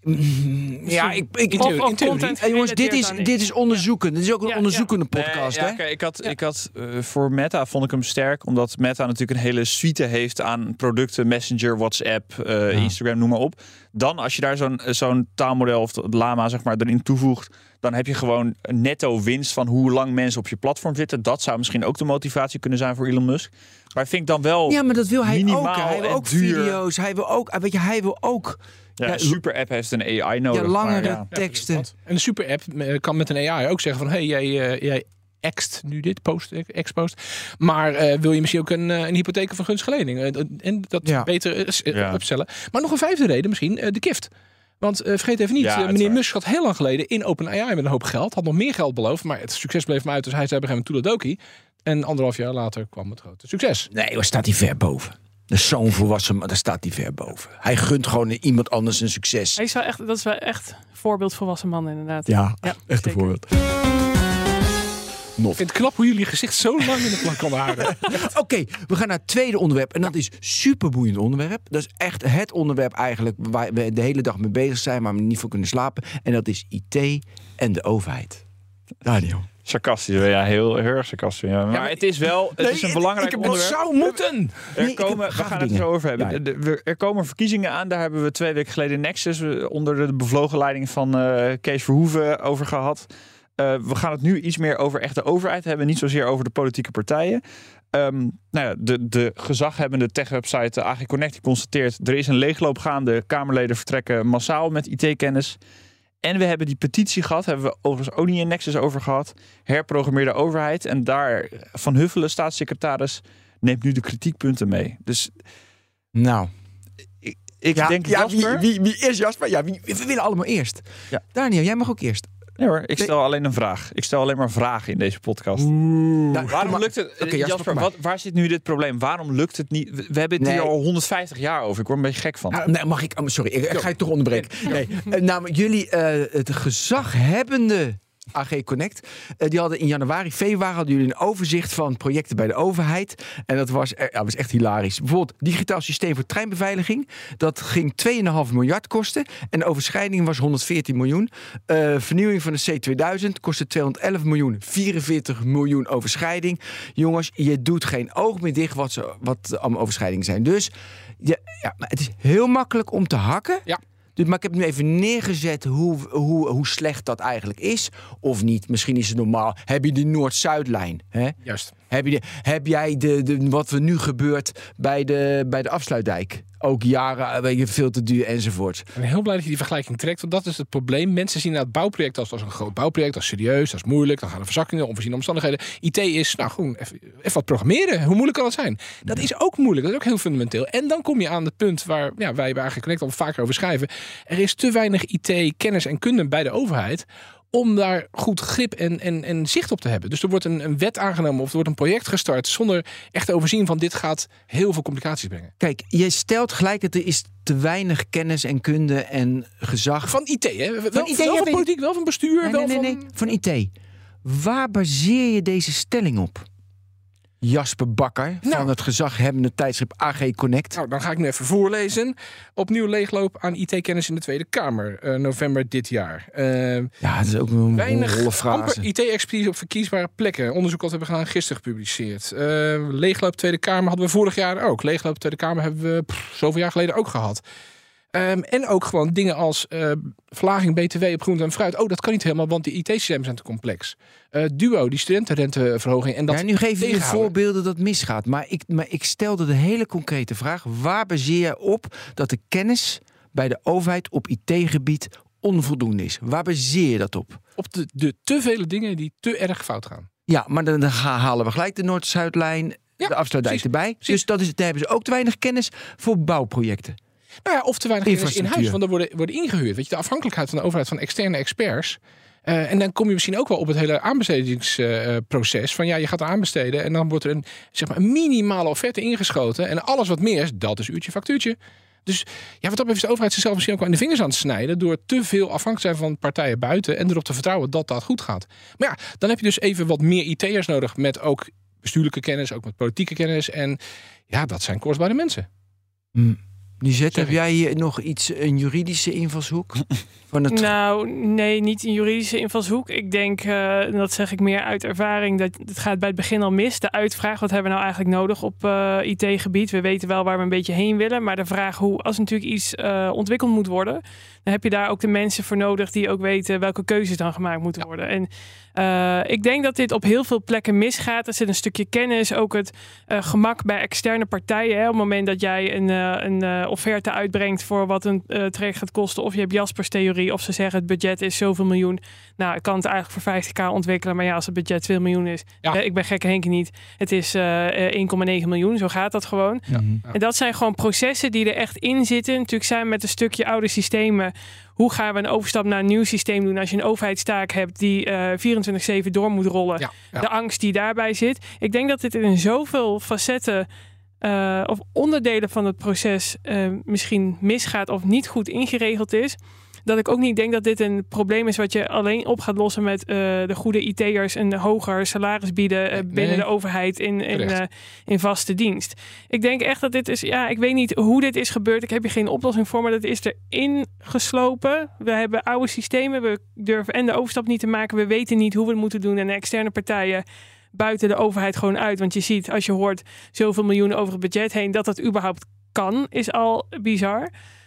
Ja, ik, ik, of, of content hey, jongens, dit is, dit is onderzoeken. Dit is ook een ja, onderzoekende ja. podcast. Nee, ja, hè? Kijk, ik had, ja. ik had uh, voor Meta vond ik hem sterk, omdat Meta natuurlijk een hele suite heeft aan producten, Messenger, WhatsApp, uh, ja. Instagram, noem maar op. Dan als je daar zo'n, zo'n taalmodel of Llama zeg maar erin toevoegt, dan heb je gewoon een netto winst van hoe lang mensen op je platform zitten. Dat zou misschien ook de motivatie kunnen zijn voor Elon Musk. Maar vind ik dan wel ja, maar dat wil hij minimaal ook. Hij wil ook duur. video's. Hij wil ook, weet je, hij wil ook. Ja, ja, een super app heeft een A I nodig. Ja, langere maar, ja. teksten. Ja, en een super app kan met een A I ook zeggen van, hey, jij, uh, jij ext nu dit, post, ex-post. Maar uh, wil je misschien ook een, uh, een hypotheek of een gunstige lening? Uh, en dat ja. beter uh, ja. opstellen. Maar nog een vijfde reden misschien, uh, de gift. Want uh, vergeet even niet, ja, uh, meneer Musk had heel lang geleden in OpenAI met een hoop geld. Had nog meer geld beloofd, maar het succes bleef hem uit. Dus hij zei op een gegeven moment toedeledokie. En anderhalf jaar later kwam het grote succes. Nee, waar staat hij ver boven? Dat is zo'n volwassen, maar daar staat hij ver boven. Hij gunt gewoon iemand anders een succes. Hij is wel echt, dat is wel echt een voorbeeld volwassen man inderdaad. Ja, ja echt een voorbeeld. Nof. Ik vind het knap hoe jullie gezicht zo lang in de plank kan houden. Oké, okay, we gaan naar het tweede onderwerp. En dat is super boeiend onderwerp. Dat is echt het onderwerp eigenlijk waar we de hele dag mee bezig zijn, maar we niet voor kunnen slapen. En dat is I T en de overheid. Daniel. Sarcastisch, ja, heel, heel erg sarcastisch. Ja. Maar ja, het is wel, het nee, is een belangrijk ik, onderwerp. Het zou moeten. Er Nee, komen, we gaan het er zo over hebben. Ja, ja. De, de, er komen verkiezingen aan. Daar hebben we twee weken geleden Nexus onder de bevlogen leiding van uh, Kees Verhoeven over gehad. Uh, we gaan het nu iets meer over echt de overheid hebben, niet zozeer over de politieke partijen. Um, nou ja, de, de gezaghebbende tech-website AgiConnect constateert, er is een leegloop gaande. Kamerleden vertrekken massaal met I T-kennis. En we hebben die petitie gehad, hebben we overigens ook niet in Nexus over gehad. Herprogrammeerde overheid. En daar Van Huffelen, staatssecretaris, neemt nu de kritiekpunten mee. Dus nou, ik, ik ja, denk ja, Jasper. Wie, wie, wie is Jasper? Ja, wie, we willen allemaal eerst. Ja. Daniel, jij mag ook eerst. Nee hoor, ik stel alleen een vraag. Ik stel alleen maar vragen in deze podcast. Nou, Waarom lukt het? Okay, Jasper, Jasper wat, waar zit nu dit probleem? Waarom lukt het niet? We hebben het nee. hier al honderdvijftig jaar over. Ik word een beetje gek van. Ah, nee, mag ik? Oh, sorry, ik, ik ga je toch onderbreken. Nee, uh, namelijk jullie, uh, het gezaghebbende A G Connect, uh, die hadden in januari, februari hadden jullie een overzicht van projecten bij de overheid. En dat was, uh, ja, was echt hilarisch. Bijvoorbeeld digitaal systeem voor treinbeveiliging. Dat ging twee komma vijf miljard kosten. En de overschrijding was honderdveertien miljoen. Uh, vernieuwing van de C tweeduizend kostte tweehonderdelf miljoen. vierenveertig miljoen overschrijding. Jongens, je doet geen oog meer dicht wat, ze, wat allemaal overschrijdingen zijn. Dus ja, ja, maar het is heel makkelijk om te hakken. Ja. Dus, maar ik heb nu even neergezet hoe, hoe, hoe slecht dat eigenlijk is. Of niet. Misschien is het normaal. Heb je de Noord-Zuidlijn? Hè? Juist. Heb, je de, heb jij de, de, wat er nu gebeurt bij de, bij de afsluitdijk? Ook jaren, weet je, veel te duur enzovoort. Ik ben heel blij dat je die vergelijking trekt. Want dat is het probleem. Mensen zien het bouwproject als, als een groot bouwproject. Dat is serieus, dat is moeilijk. Dan gaan er verzakkingen, onvoorziene omstandigheden. I T is, nou gewoon even, even wat programmeren. Hoe moeilijk kan het zijn? Dat is ook moeilijk. Dat is ook heel fundamenteel. En dan kom je aan het punt waar ja, wij bij A G Connect al vaker over schrijven. Er is te weinig I T, kennis en kunde bij de overheid om daar goed grip en, en, en zicht op te hebben. Dus er wordt een, een wet aangenomen of er wordt een project gestart zonder echt te overzien van dit gaat heel veel complicaties brengen. Kijk, je stelt gelijk dat er is te weinig kennis en kunde en gezag. Van I T, hè? Wel Van I T, wel ja, van nee. politiek, wel van bestuur. Nee, wel nee, nee, van... nee, van I T. Waar baseer je deze stelling op? Jasper Bakker Nou. van het gezaghebbende tijdschrift A G Connect. Nou, dan ga ik nu even voorlezen. Opnieuw leegloop aan I T-kennis in de Tweede Kamer. Uh, november dit jaar. Uh, Ja, dat is ook een weinig holle frase. amper I T-expertise op verkiesbare plekken. Onderzoek wat we hebben gedaan, gisteren gepubliceerd. Uh, leegloop Tweede Kamer hadden we vorig jaar ook. Leegloop Tweede Kamer hebben we pff, zoveel jaar geleden ook gehad. Um, en ook gewoon dingen als uh, verlaging B T W op groente en fruit. Oh, dat kan niet helemaal, want die I T-systemen zijn te complex. Uh, Duo, die studentenrenteverhoging. En dat ja, nu geef je tegenhouden. voorbeelden dat misgaat. Maar ik, maar ik stelde de hele concrete vraag. Waar baseer je op dat de kennis bij de overheid op I T-gebied onvoldoende is? Waar baseer je dat op? Op de, de te vele dingen die te erg fout gaan. Ja, maar dan, dan gaan- halen we gelijk de Noord-Zuidlijn, Ja, de afsluitdijk precies, erbij. precies. Dus dat is, daar hebben ze ook te weinig kennis voor bouwprojecten. Nou ja, of te weinig kennis in huis, Infrastructuur. want er worden, worden ingehuurd. Weet je, de afhankelijkheid van de overheid van externe experts. Uh, en dan kom je misschien ook wel op het hele aanbestedingsproces. Uh, van ja, je gaat er aanbesteden en dan wordt er een, zeg maar, een minimale offerte ingeschoten. En alles wat meer is, dat is uurtje factuurtje. Dus ja, wat dat betreft is de overheid zichzelf misschien ook wel in de vingers aan het snijden door te veel afhankelijk te zijn van partijen buiten en erop te vertrouwen dat dat goed gaat. Maar ja, dan heb je dus even wat meer I T'ers nodig met ook bestuurlijke kennis, ook met politieke kennis. En ja, dat zijn kostbare mensen. Hm. Lisette, Zeg heb ik. jij hier nog iets, een juridische invalshoek? Van het... Nou, nee, niet een juridische invalshoek. Ik denk, uh, en dat zeg ik meer uit ervaring, dat het gaat bij het begin al mis. De uitvraag, wat hebben we nou eigenlijk nodig op uh, I T-gebied? We weten wel waar we een beetje heen willen. Maar de vraag hoe, als natuurlijk iets uh, ontwikkeld moet worden, dan heb je daar ook de mensen voor nodig die ook weten welke keuzes dan gemaakt moeten ja. worden. En uh, ik denk dat dit op heel veel plekken misgaat. Er zit een stukje kennis, ook het uh, gemak bij externe partijen. Hè. Op het moment dat jij een, uh, een uh, offerte uitbrengt voor wat een uh, traject gaat kosten, of je hebt Jaspers theorie, of ze zeggen het budget is zoveel miljoen. Nou, ik kan het eigenlijk voor vijftig k ontwikkelen, maar ja, als het budget twee miljoen is, ja. ik ben gekke Henkie niet. Het is uh, één komma negen miljoen, zo gaat dat gewoon. Ja. Ja. En dat zijn gewoon processen die er echt in zitten. Natuurlijk zijn we met een stukje oude systemen. Hoe gaan we een overstap naar een nieuw systeem doen als je een overheidstaak hebt die uh, vierentwintig zeven door moet rollen? Ja, ja. De angst die daarbij zit. Ik denk dat dit in zoveel facetten uh, of onderdelen van het proces uh, misschien misgaat of niet goed ingeregeld is. Dat ik ook niet denk dat dit een probleem is wat je alleen op gaat lossen met uh, de goede I T'ers een hoger salaris bieden uh, binnen nee. de overheid in, in, uh, in vaste dienst. Ik denk echt dat dit is, ja, ik weet niet hoe dit is gebeurd. Ik heb hier geen oplossing voor, maar dat is erin geslopen. We hebben oude systemen, we durven en de overstap niet te maken. We weten niet hoe we het moeten doen en de externe partijen buiten de overheid gewoon uit. Want je ziet, als je hoort zoveel miljoenen over het budget heen, dat dat überhaupt kan, is al bizar.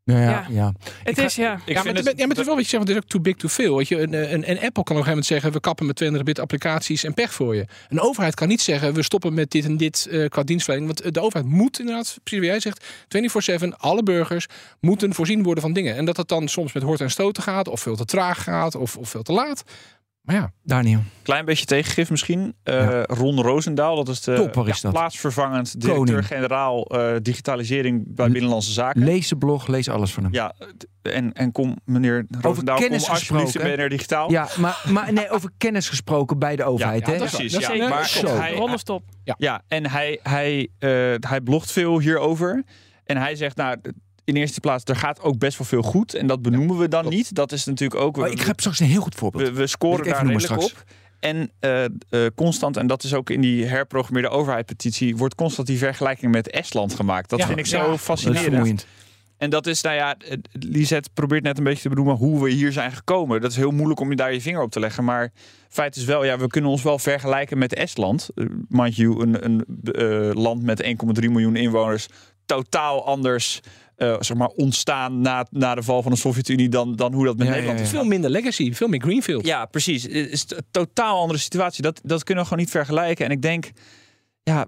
Nou ja, Ja. ja. Het ga- is, ja. Ik Ja, maar, vind het, het- ja, maar het is wel wat je zegt, want het is ook too big to fail. Weet je, een, een, een Apple kan op een gegeven moment zeggen, we kappen met tweehonderd bit applicaties en pech voor je. Een overheid kan niet zeggen, we stoppen met dit en dit uh, qua dienstverlening. Want de overheid moet inderdaad, precies wat jij zegt, vierentwintig zeven, alle burgers moeten voorzien worden van dingen. En dat het dan soms met hort en stoten gaat, of veel te traag gaat, of, of veel te laat. Maar ja, Daniel. Klein beetje tegengif misschien. Uh, Ja. Ron Roosendaal, dat is de Topper is ja, dat. plaatsvervangend Koning. directeur-generaal uh, digitalisering bij Le- Binnenlandse Zaken. Lees de blog, lees alles van hem. Ja, en, en kom meneer Roosendaal, kom kennis alsjeblieft gesproken, in B N R Digitaal. Ja, maar, maar nee, over kennis gesproken bij de overheid. Ja, hè? dat is precies. Dat is Ja, zeker. maar Stop. hij, Ron is top. ja, en hij, hij, uh, hij blogt veel hierover. En hij zegt, nou, in eerste plaats, er gaat ook best wel veel goed. En dat benoemen we dan klopt. niet. Dat is natuurlijk ook... Oh, ik heb straks een heel goed voorbeeld. We, we scoren Wil ik even daar noemen redelijk op. En uh, uh, constant, en dat is ook in die herprogrammeerde overheid-petitie, wordt constant die vergelijking met Estland gemaakt. Dat Ja, vind ik ja. zo Dat is fascinerend. vermoeiend. En dat is, nou ja, Lisette probeert net een beetje te benoemen hoe we hier zijn gekomen. Dat is heel moeilijk om je daar je vinger op te leggen. Maar feit is wel, ja, we kunnen ons wel vergelijken met Estland. Uh, mind you, een, een uh, land met één komma drie miljoen inwoners. Totaal anders uh, zeg maar ontstaan na, na de val van de Sovjet-Unie dan, dan hoe dat met Ja, Nederland ja, is. ja. veel minder legacy, veel meer greenfield. Ja, precies. Het is een totaal andere situatie. Dat, dat kunnen we gewoon niet vergelijken. En ik denk, ja,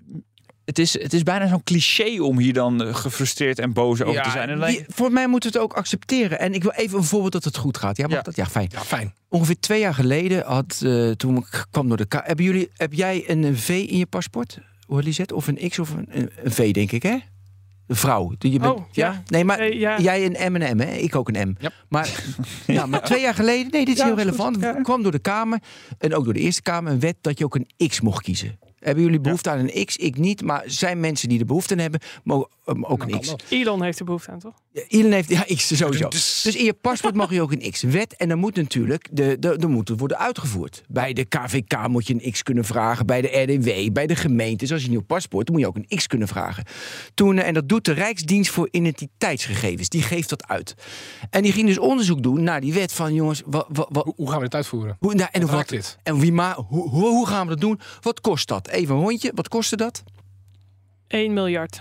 het is, het is bijna zo'n cliché om hier dan gefrustreerd en boos over Ja, te zijn. En dan denk die- ik, voor mij moeten we het ook accepteren. En ik wil even een voorbeeld dat het goed gaat. Ja, mag Ja. dat? Ja, fijn. Ja, fijn. Ongeveer twee jaar geleden had, uh, toen ik kwam door de K. Hebben jullie, heb jij een V in je paspoort? Hoor Lisette? Of een X of een, een V, denk ik, hè? Een vrouw. Je bent, Oh, ja. Nee, maar Eh, ja. jij een M en een M, hè? Ik ook een M. Yep. Maar, ja, maar twee jaar geleden, nee, dit is Ja, heel is goed. relevant. Ja. kwam door de Kamer en ook door de Eerste Kamer een wet dat je ook een X mocht kiezen. Hebben jullie behoefte aan een X? Ik niet, maar zijn mensen die de behoefte aan hebben, mogen um, ook Dan een kan X. dat. Elon heeft er behoefte aan, toch? Ja, Elon heeft, ja, X sowieso. Dus- Dus in je paspoort mag je ook een X-wet. En dan moet natuurlijk, de, de, dan moet het worden uitgevoerd. Bij de K V K moet je een X kunnen vragen. Bij de R D W, bij de gemeentes. Als je een nieuw paspoort, dan moet je ook een X kunnen vragen. Toen, eh, en dat doet de Rijksdienst voor Identiteitsgegevens. Die geeft dat uit. En die ging dus onderzoek doen naar die wet van, jongens, wat, wat, wat, Hoe, hoe gaan we dit uitvoeren? hoe, nou, en, Wat wat, raakt dit? en wie maar, hoe, hoe, hoe gaan we dat doen? Wat kost dat? Even een hondje, wat kostte dat? één miljard.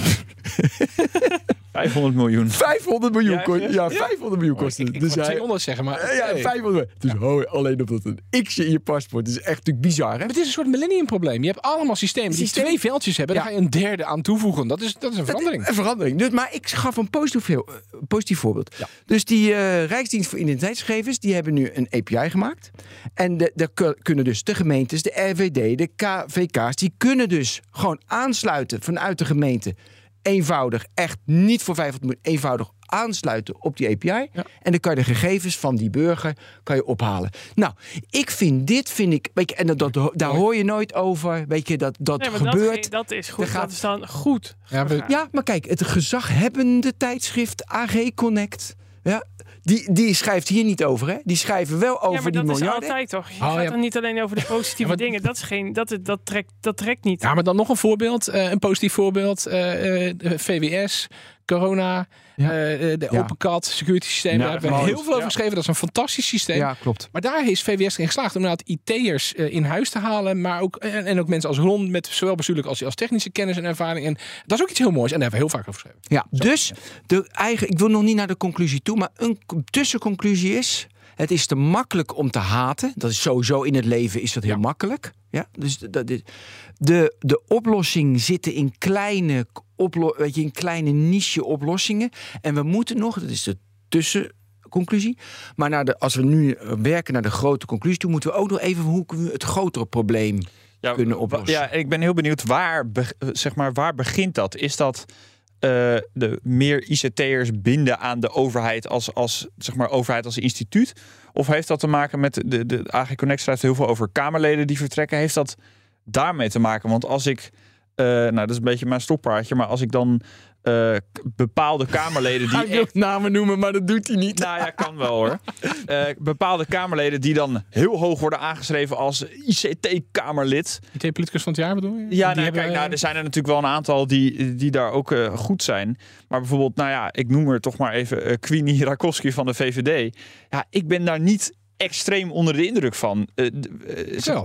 vijfhonderd miljoen. vijfhonderd miljoen Ja, kost. ja. Ja, vijfhonderd miljoen kost Ik, het. ik Dus wou hij, tweehonderd zeggen, maar... Eh, ja, hey. vijfhonderd. Dus ho, alleen omdat een X'je in je paspoort is echt natuurlijk bizar, hè? Maar het is een soort millennium-probleem. Je hebt allemaal systemen die Systeem- twee veldjes hebben. Ja. Dan ga je een derde aan toevoegen. Dat is, dat is een verandering. Een verandering. Dus, maar ik gaf een positief, veel- eh, positief voorbeeld. Ja. Dus die eh, Rijksdienst voor Identiteitsgegevens, die hebben nu een A P I gemaakt. En de, de, ku- kunnen dus de gemeentes, de R V D, de K V K's, die kunnen dus gewoon aansluiten vanuit de gemeente. Eenvoudig, echt niet voor vijfhonderd miljoen, eenvoudig aansluiten op die A P I. Ja. En dan kan je de gegevens van die burger kan je ophalen. Nou, ik vind dit, vind ik, weet je, en dat, dat, daar hoor je nooit over, weet je, dat, dat Nee, maar gebeurt. dat, dat is goed. Er gaat- Dat is dan goed. Ja, we- gevraagd. Ja, maar kijk, het gezaghebbende tijdschrift A G Connect, ja, die, die schrijft hier niet over, hè? Die schrijven wel over Ja, maar die dat is miljarden. altijd toch? Je Oh, gaat ja. dan niet alleen over de positieve Ja, maar- dingen. Dat, is geen, dat, dat, trekt, dat trekt niet. Ja, maar dan nog een voorbeeld. eh, een positief voorbeeld. eh, eh, de V W S, corona, Ja. eh, de Ja. OpenCat, security systeem. Ja, daar hebben we mooi. heel veel over Ja. geschreven. Dat is een fantastisch systeem. Ja, klopt. Maar daar is V W S erin geslaagd om inderdaad I T'ers uh, in huis te halen. Maar ook, en, en ook mensen als Ron met zowel bestuurlijk als, als technische kennis en ervaring. En dat is ook iets heel moois. En daar hebben we heel vaak over geschreven. Ja, dus de eigen, ik wil nog niet naar de conclusie toe, maar een k- tussenconclusie is: het is te makkelijk om te haten. Dat is sowieso in het leven is dat heel Ja. makkelijk. Ja, dus de, de, de, de oplossing zitten in kleine, oplo- weet je, in kleine niche oplossingen. En we moeten nog, dat is de tussenconclusie. Maar naar de, als we nu werken naar de grote conclusie toe, moeten we ook nog even hoe kunnen we het grotere probleem Ja, kunnen wa- oplossen. Ja, ik ben heel benieuwd waar, be- zeg maar, waar begint dat? Is dat uh, de meer I C T'ers binden aan de overheid als, als, zeg maar, overheid als instituut? Of heeft dat te maken met de, de A G Connect schrijft heel veel over Kamerleden die vertrekken? Heeft dat daarmee te maken? Want als ik, uh, nou dat is een beetje mijn stokpaardje, maar als ik dan uh, bepaalde Kamerleden die Hij wil echt, namen noemen, maar dat doet hij niet. nou ja, kan wel hoor. Uh, bepaalde Kamerleden die dan heel hoog worden aangeschreven als I C T-Kamerlid. I T-politicus van het jaar bedoel je? Ja, Die nou, hebben, kijk, nou, eh, er zijn er natuurlijk wel een aantal die, die daar ook uh, goed zijn. Maar bijvoorbeeld, nou ja, ik noem er toch maar even uh, Queenie Rakowski van de V V D. Ja, ik ben daar niet extreem onder de indruk van. Uh, uh, Zo.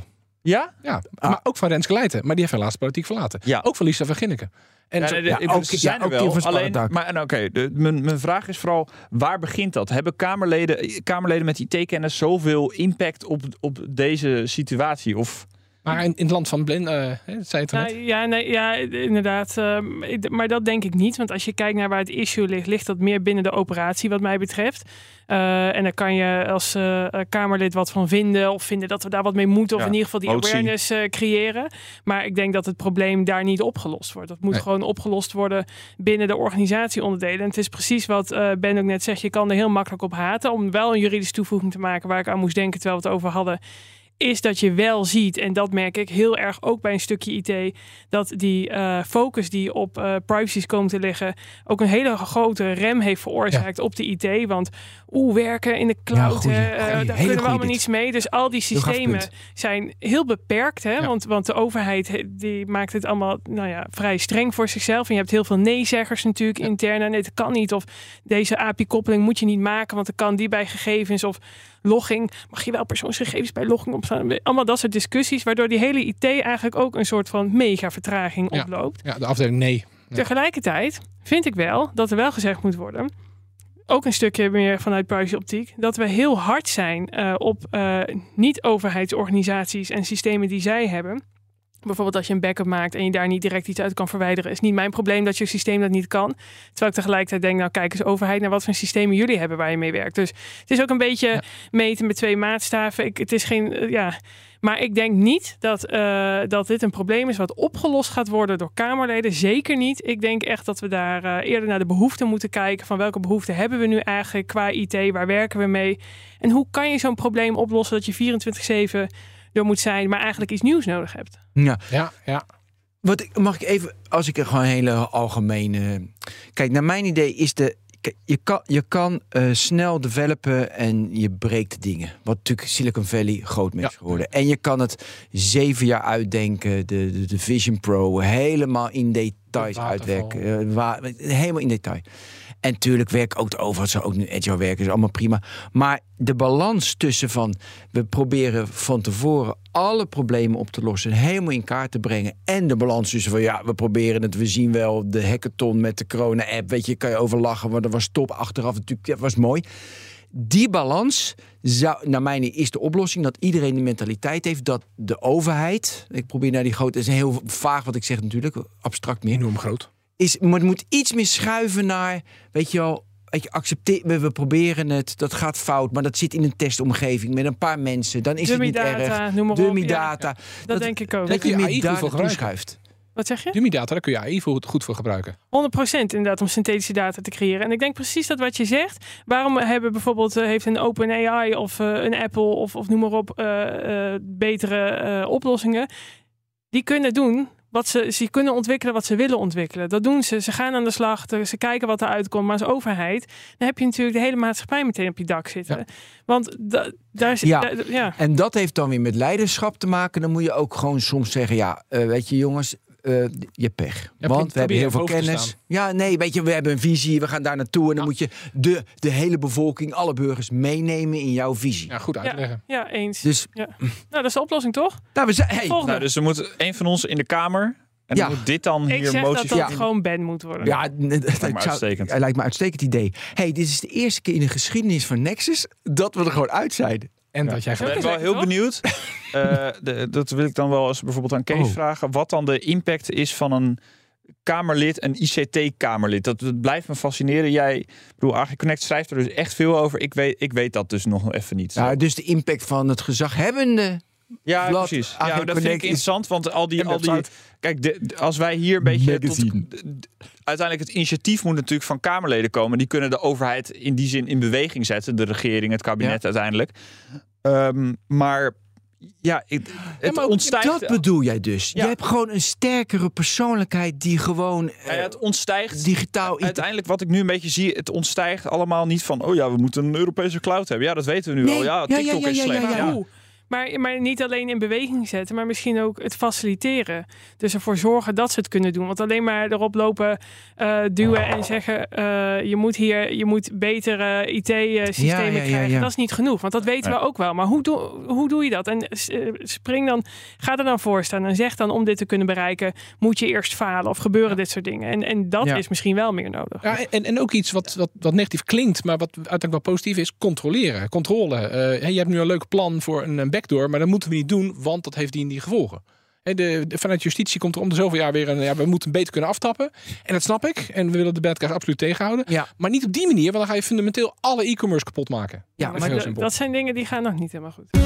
Ja? Ja, ah. maar ook van Renske Leijten. Maar die heeft helaas politiek verlaten. Ja. Ook van Lisa van Ginneken. En ja, zo, nee, de, ja, ik, ook, ze zijn ja, er wel. Alleen, maar oké, okay, mijn, mijn vraag is vooral, waar begint dat? Hebben Kamerleden, Kamerleden met I T-kennis zoveel impact op, op deze situatie? Of... Maar in, in het land van blind, uh, dat zei het net. Nou, ja, nee, ja, inderdaad. Uh, maar dat denk ik niet. Want als je kijkt naar waar het issue ligt, ligt dat meer binnen de operatie wat mij betreft. Uh, en daar kan je als uh, Kamerlid wat van vinden. Of vinden dat we daar wat mee moeten. Of ja, in ieder geval die motie. awareness uh, creëren. Maar ik denk dat het probleem daar niet opgelost wordt. Dat moet nee. gewoon opgelost worden binnen de organisatieonderdelen. En het is precies wat uh, Ben ook net zegt. Je kan er heel makkelijk op haten. Om wel een juridische toevoeging te maken waar ik aan moest denken terwijl we het over hadden. Is dat je wel ziet, en dat merk ik heel erg ook bij een stukje I T, dat die uh, focus die op uh, privacy is komen te liggen, ook een hele grote rem heeft veroorzaakt ja. op de I T. Want oeh, werken in de cloud, ja, goeie, uh, goeie, daar kunnen we allemaal niets mee. Dus al die systemen zijn heel beperkt. Hè? Ja. Want, want de overheid die maakt het allemaal nou ja, vrij streng voor zichzelf. En je hebt heel veel nee-zeggers natuurlijk ja. intern. Nee, dat kan niet. Of deze A P I-koppeling moet je niet maken, want dan kan die bij gegevens of logging, mag je wel persoonsgegevens bij logging opstaan. Allemaal dat soort discussies, waardoor die hele I T eigenlijk ook een soort van mega vertraging ja. oploopt. Ja, de afdeling nee. Ja. Tegelijkertijd vind ik wel dat er wel gezegd moet worden, ook een stukje meer vanuit privacy-optiek, dat we heel hard zijn uh, op uh, niet-overheidsorganisaties en systemen die zij hebben. Bijvoorbeeld als je een backup maakt en je daar niet direct iets uit kan verwijderen, is niet mijn probleem dat je systeem dat niet kan. Terwijl ik tegelijkertijd denk, nou kijk eens overheid naar wat voor systemen jullie hebben waar je mee werkt. Dus het is ook een beetje ja. meten met twee maatstaven. Ik, het is geen, uh, ja... Maar ik denk niet dat, uh, dat dit een probleem is wat opgelost gaat worden door Kamerleden. Zeker niet. Ik denk echt dat we daar uh, eerder naar de behoeften moeten kijken. Van welke behoeften hebben we nu eigenlijk qua I T? Waar werken we mee? En hoe kan je zo'n probleem oplossen dat je vierentwintig zeven er moet zijn, maar eigenlijk iets nieuws nodig hebt? Ja, ja. ja. Wat ik, mag ik even, als ik er gewoon een hele algemene... Kijk, naar mijn idee is de... Kijk, je kan, je kan uh, snel developen en je breekt dingen. Wat natuurlijk Silicon Valley groot is geworden. En je kan het zeven jaar uitdenken. De, de, de Vision Pro helemaal in details uitwerken. Uh, wa- helemaal in detail. En natuurlijk werkt ook de overheid, zo ook nu agile werken, is allemaal prima. Maar de balans tussen van, we proberen van tevoren alle problemen op te lossen, helemaal in kaart te brengen. En de balans tussen van, ja, we proberen het, we zien wel de hackathon met de corona-app, weet je, kan je over lachen, want dat was top achteraf, natuurlijk, dat was mooi. Die balans, zou, naar mijn is de oplossing dat iedereen de mentaliteit heeft dat de overheid, ik probeer naar die grote, het is heel vaag wat ik zeg natuurlijk, abstract meer. Enorm groot. Is, maar het moet iets meer schuiven naar, weet je wel, weet je, accepteer, we, we proberen het, dat gaat fout, maar dat zit in een testomgeving met een paar mensen, dan is Dummy het niet data, erg. noem maar Dummy op. data. Ja, ja. Dat, dat denk ik ook. Dat je meer data toeschuift. Wat zeg je? Dummy data, daar kun je A I voor, goed voor gebruiken. honderd procent inderdaad, om synthetische data te creëren. En ik denk precies dat wat je zegt. Waarom hebben bijvoorbeeld, uh, heeft een OpenAI of uh, een Apple of, of noem maar op, uh, uh, betere uh, oplossingen. Die kunnen doen wat ze, ze kunnen ontwikkelen wat ze willen ontwikkelen. Dat doen ze. Ze gaan aan de slag. Ze kijken wat eruit komt. Maar als overheid, dan heb je natuurlijk de hele maatschappij meteen op je dak zitten. Ja. Want da, daar zit... Ja. Da, ja. En dat heeft dan weer met leiderschap te maken. Dan moet je ook gewoon soms zeggen, ja, uh, weet je jongens, Uh, je pech. Ja, want we hebben heel veel kennis. Ja, nee, weet je, we hebben een visie, we gaan daar naartoe. En dan ja. moet je de, de hele bevolking, alle burgers meenemen in jouw visie. Ja, goed uitleggen. Ja, ja eens. Dus, ja. Nou, dat is de oplossing, toch? Nou, we zijn, hey. nou, dus er moet een van ons in de Kamer. En ja. moet dit dan ik hier zeg motiveren? dat dat ja. gewoon Ben moet worden. Ja, dat lijkt me uitstekend. Het lijkt me een uitstekend idee. Hey, dit is de eerste keer in de geschiedenis van Nexus dat we er gewoon uit zijn. En dat jij Ik ben wel heel toch? benieuwd. uh, de, dat wil ik dan wel eens bijvoorbeeld aan Kees oh. vragen. Wat dan de impact is van een Kamerlid, een I C T-Kamerlid. Dat, dat blijft me fascineren. Jij, ik bedoel, AgriConnect schrijft er dus echt veel over. Ik weet, ik weet dat dus nog even niet. Ja, dus de impact van het gezaghebbende. Ja, Blad, precies. Ja, dat vind ik interessant, want al die, al die uit. kijk, de, de, als wij hier een beetje tot, de, de, uiteindelijk het initiatief moet natuurlijk van Kamerleden komen. Die kunnen de overheid in die zin in beweging zetten, de regering, het kabinet ja. uiteindelijk. Um, maar ja, het, het ja, ontstijgt. Dat bedoel jij dus. Ja. Je hebt gewoon een sterkere persoonlijkheid die gewoon ja, ja, het ontstijgt digitaal. Uiteindelijk wat ik nu een beetje zie, het ontstijgt allemaal niet van, oh ja, we moeten een Europese cloud hebben. Ja, dat weten we nu nee. al. Ja, TikTok ja, ja, ja, is slecht. Ja, ja, ja. Ja. Maar, maar niet alleen in beweging zetten, maar misschien ook het faciliteren. Dus ervoor zorgen dat ze het kunnen doen. Want alleen maar erop lopen uh, duwen en zeggen... Uh, je moet hier je moet betere I T-systemen ja, ja, ja, krijgen. ja. Dat is niet genoeg, want dat weten we ook wel. Maar hoe doe, hoe doe je dat? En uh, spring dan, ga er dan voor staan en zeg dan om dit te kunnen bereiken... moet je eerst falen of gebeuren ja. dit soort dingen. En, en dat ja. is misschien wel meer nodig. Ja, en, en ook iets wat, wat, wat negatief klinkt, maar wat uiteindelijk wel positief is, controleren. Controle. Uh, je hebt nu een leuk plan voor een, een backdoor, maar dat moeten we niet doen, want dat heeft die en die gevolgen. De, de, vanuit justitie komt er om de zoveel jaar weer een... Ja, we moeten beter kunnen aftappen. En dat snap ik. En we willen de bad guys absoluut tegenhouden. Ja. Maar niet op die manier, want dan ga je fundamenteel alle e-commerce kapot maken. Ja, dat maar d- dat zijn dingen die gaan nog niet helemaal goed.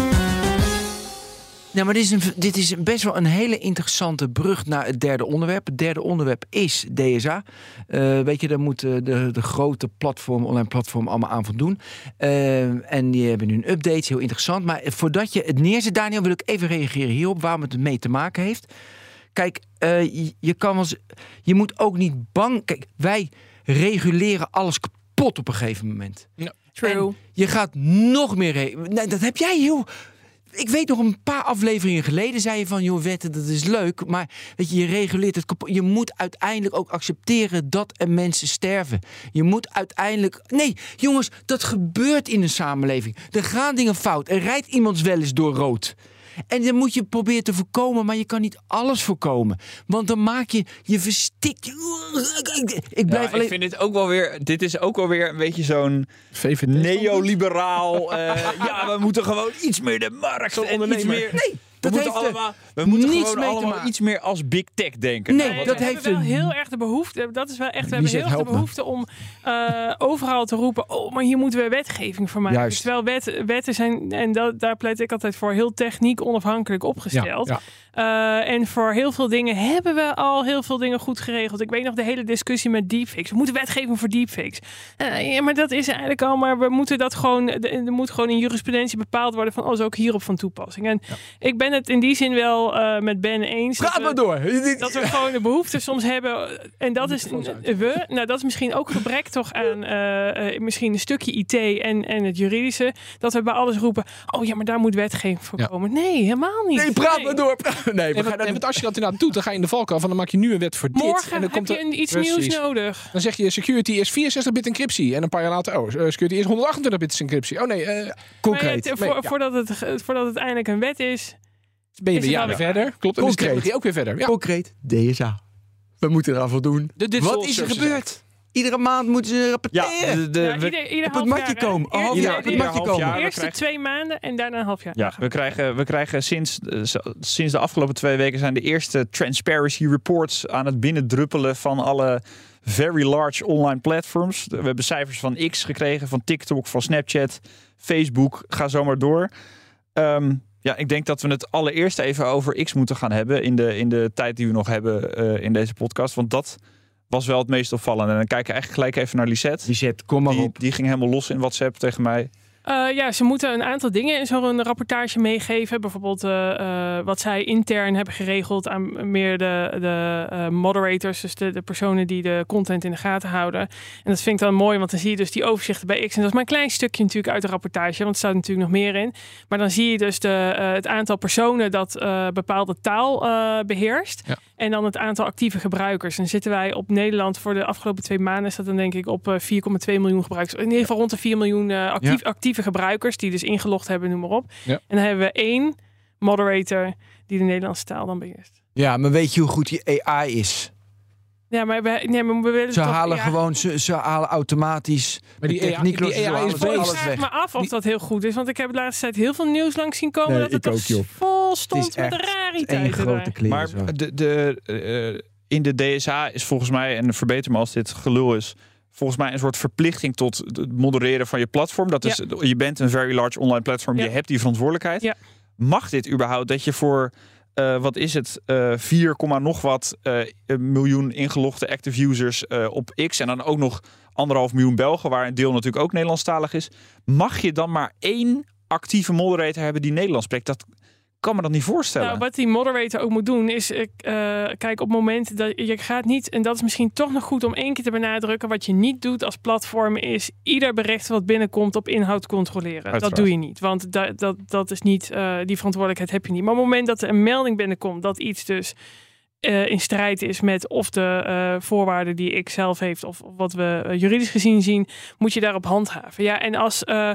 Ja, maar dit is, een, dit is best wel een hele interessante brug naar het derde onderwerp. Het derde onderwerp is D S A. Uh, weet je, daar moeten de, de grote platform, online platform allemaal aan voldoen. Uh, en die hebben nu een update, heel interessant. Maar voordat je het neerzet, Daniel, wil ik even reageren hierop, waarom het mee te maken heeft. Kijk, uh, je, je kan wel, je moet ook niet bang... Kijk, wij reguleren alles kapot op een gegeven moment. Ja, true. En je gaat nog meer... Re- nee, dat heb jij heel... Ik weet nog een paar afleveringen geleden zei je van... joh, wetten, dat is leuk, maar weet je, je reguleert het kapot. Je moet uiteindelijk ook accepteren dat er mensen sterven. Je moet uiteindelijk... Nee, jongens, dat gebeurt in een samenleving. Er gaan dingen fout. Er rijdt iemand wel eens door rood. En dan moet je proberen te voorkomen, maar je kan niet alles voorkomen. Want dan maak je, je verstikt. Ik blijf ja, alleen... Ik vind dit ook wel weer, dit is ook wel weer een beetje zo'n V V D neoliberaal. Uh, ja, we moeten gewoon iets meer de markt en iets meer... Nee. Dat we heeft moeten, allemaal, we moeten gewoon allemaal iets meer als big tech denken. Nee, nee dat we heeft hebben wel heel erg de behoefte. Dat is wel echt. We hebben heel erg de behoefte om uh, overal te roepen. Oh, maar hier moeten we wetgeving voor maken. Dus terwijl wet, wetten zijn, en dat, daar pleit ik altijd voor, heel techniek onafhankelijk opgesteld. Ja, ja. Uh, en voor heel veel dingen hebben we al heel veel dingen goed geregeld. Ik weet nog de hele discussie met deepfakes. We moeten wetgeving voor deepfakes. Uh, ja, maar dat is eigenlijk al. Maar we moeten dat gewoon. Er moet gewoon in jurisprudentie bepaald worden van. Oh, is ook hierop van toepassing. En ja. ik ben het in die zin wel uh, met Ben eens. Praat maar door. Dat we gewoon de behoefte soms hebben. En dat is we. Nou, dat is misschien ook gebrek toch aan uh, uh, misschien een stukje I T en, en het juridische. Dat we bij alles roepen. Oh ja, maar daar moet wetgeving voor komen. Ja. Nee, helemaal niet. Nee, praat nee. maar door. Nee, en, wat, en wat als je dat inderdaad doet, dan ga je in de valkuil van dan maak je nu een wet voor dit. Morgen en dan komt heb je een, iets precies. nieuws nodig. Dan zeg je security is vierenzestig bit encryptie. En een paar jaar later, oh, security is honderdachentwintig bit encryptie. Oh nee, uh, concreet. Het, voor, nee, ja. voordat, het, voordat het eindelijk een wet is... Ben je weer jaren verder. Klopt, en concreet. is ook weer verder. Ja. Concreet, D S A. We moeten eraan voldoen. Wat is er gebeurd? Iedere maand moeten ze rapporteren. Ja, de, de, ja, ieder, ieder op het matje jaar, komen. Een half ieder, jaar op het matje komen. De eerste krijgen... twee maanden en daarna een half jaar. Ja, we krijgen, we krijgen sinds, sinds de afgelopen twee weken zijn de eerste transparency reports aan het binnendruppelen van alle very large online platforms. We hebben cijfers van X gekregen, van TikTok, van Snapchat, Facebook. Ga zo maar door. Um, Ja, ik denk dat we het allereerst even over X moeten gaan hebben in de, in de tijd die we nog hebben uh, in deze podcast. Want dat was wel het meest opvallende. En dan kijken we eigenlijk gelijk even naar Lisette. Lisette, kom maar die, op. Die ging helemaal los in WhatsApp tegen mij. Uh, ja, ze moeten een aantal dingen in zo'n rapportage meegeven. Bijvoorbeeld uh, uh, wat zij intern hebben geregeld aan meer de, de uh, moderators. Dus de, de personen die de content in de gaten houden. En dat vind ik dan mooi, want dan zie je dus die overzichten bij X. En dat is maar een klein stukje natuurlijk uit de rapportage. Want er staat natuurlijk nog meer in. Maar dan zie je dus de, uh, het aantal personen dat uh, bepaalde taal uh, beheerst. Ja. En dan het aantal actieve gebruikers. En zitten wij op Nederland voor de afgelopen twee maanden... is dat dan denk ik op uh, vier komma twee miljoen gebruikers. In ieder geval rond de vier miljoen uh, actief, ja. actieve gebruikers... die dus ingelogd hebben, noem maar op. Ja. En dan hebben we één moderator die de Nederlandse taal dan beheerst. Ja, maar weet je hoe goed die A I is? Ja, maar we, nee, maar we willen ze toch, halen ja. gewoon, ze, ze halen automatisch. Maar die techniek, die A I is vol. Ik vraag me af of dat heel goed is, want ik heb de laatste tijd heel veel nieuws langs zien komen nee, dat het toch ook, vol stond met rariteiten. Maar de, de, uh, in de D S A is volgens mij, en verbeter me als dit gelul is, volgens mij een soort verplichting tot het modereren van je platform. Dat is, ja. Je bent een very large online platform, ja. Je hebt die verantwoordelijkheid. Ja. Mag dit überhaupt dat je voor Uh, wat is het, uh, vier, nog wat uh, miljoen ingelogde active users uh, op X en dan ook nog anderhalf miljoen Belgen, waar een deel natuurlijk ook Nederlandstalig is. Mag je dan maar één actieve moderator hebben die Nederlands spreekt? Dat kan me dat niet voorstellen. Nou, wat die moderator ook moet doen is, uh, kijk, op het moment dat je gaat niet, en dat is misschien toch nog goed om één keer te benadrukken, wat je niet doet als platform is ieder bericht wat binnenkomt op inhoud controleren. Uiteraard. Dat doe je niet, want da, dat, dat is niet, uh, die verantwoordelijkheid heb je niet. Maar op het moment dat er een melding binnenkomt dat iets dus uh, in strijd is met of de uh, voorwaarden die X zelf heeft of wat we uh, juridisch gezien zien, moet je daarop handhaven. Ja, en als uh,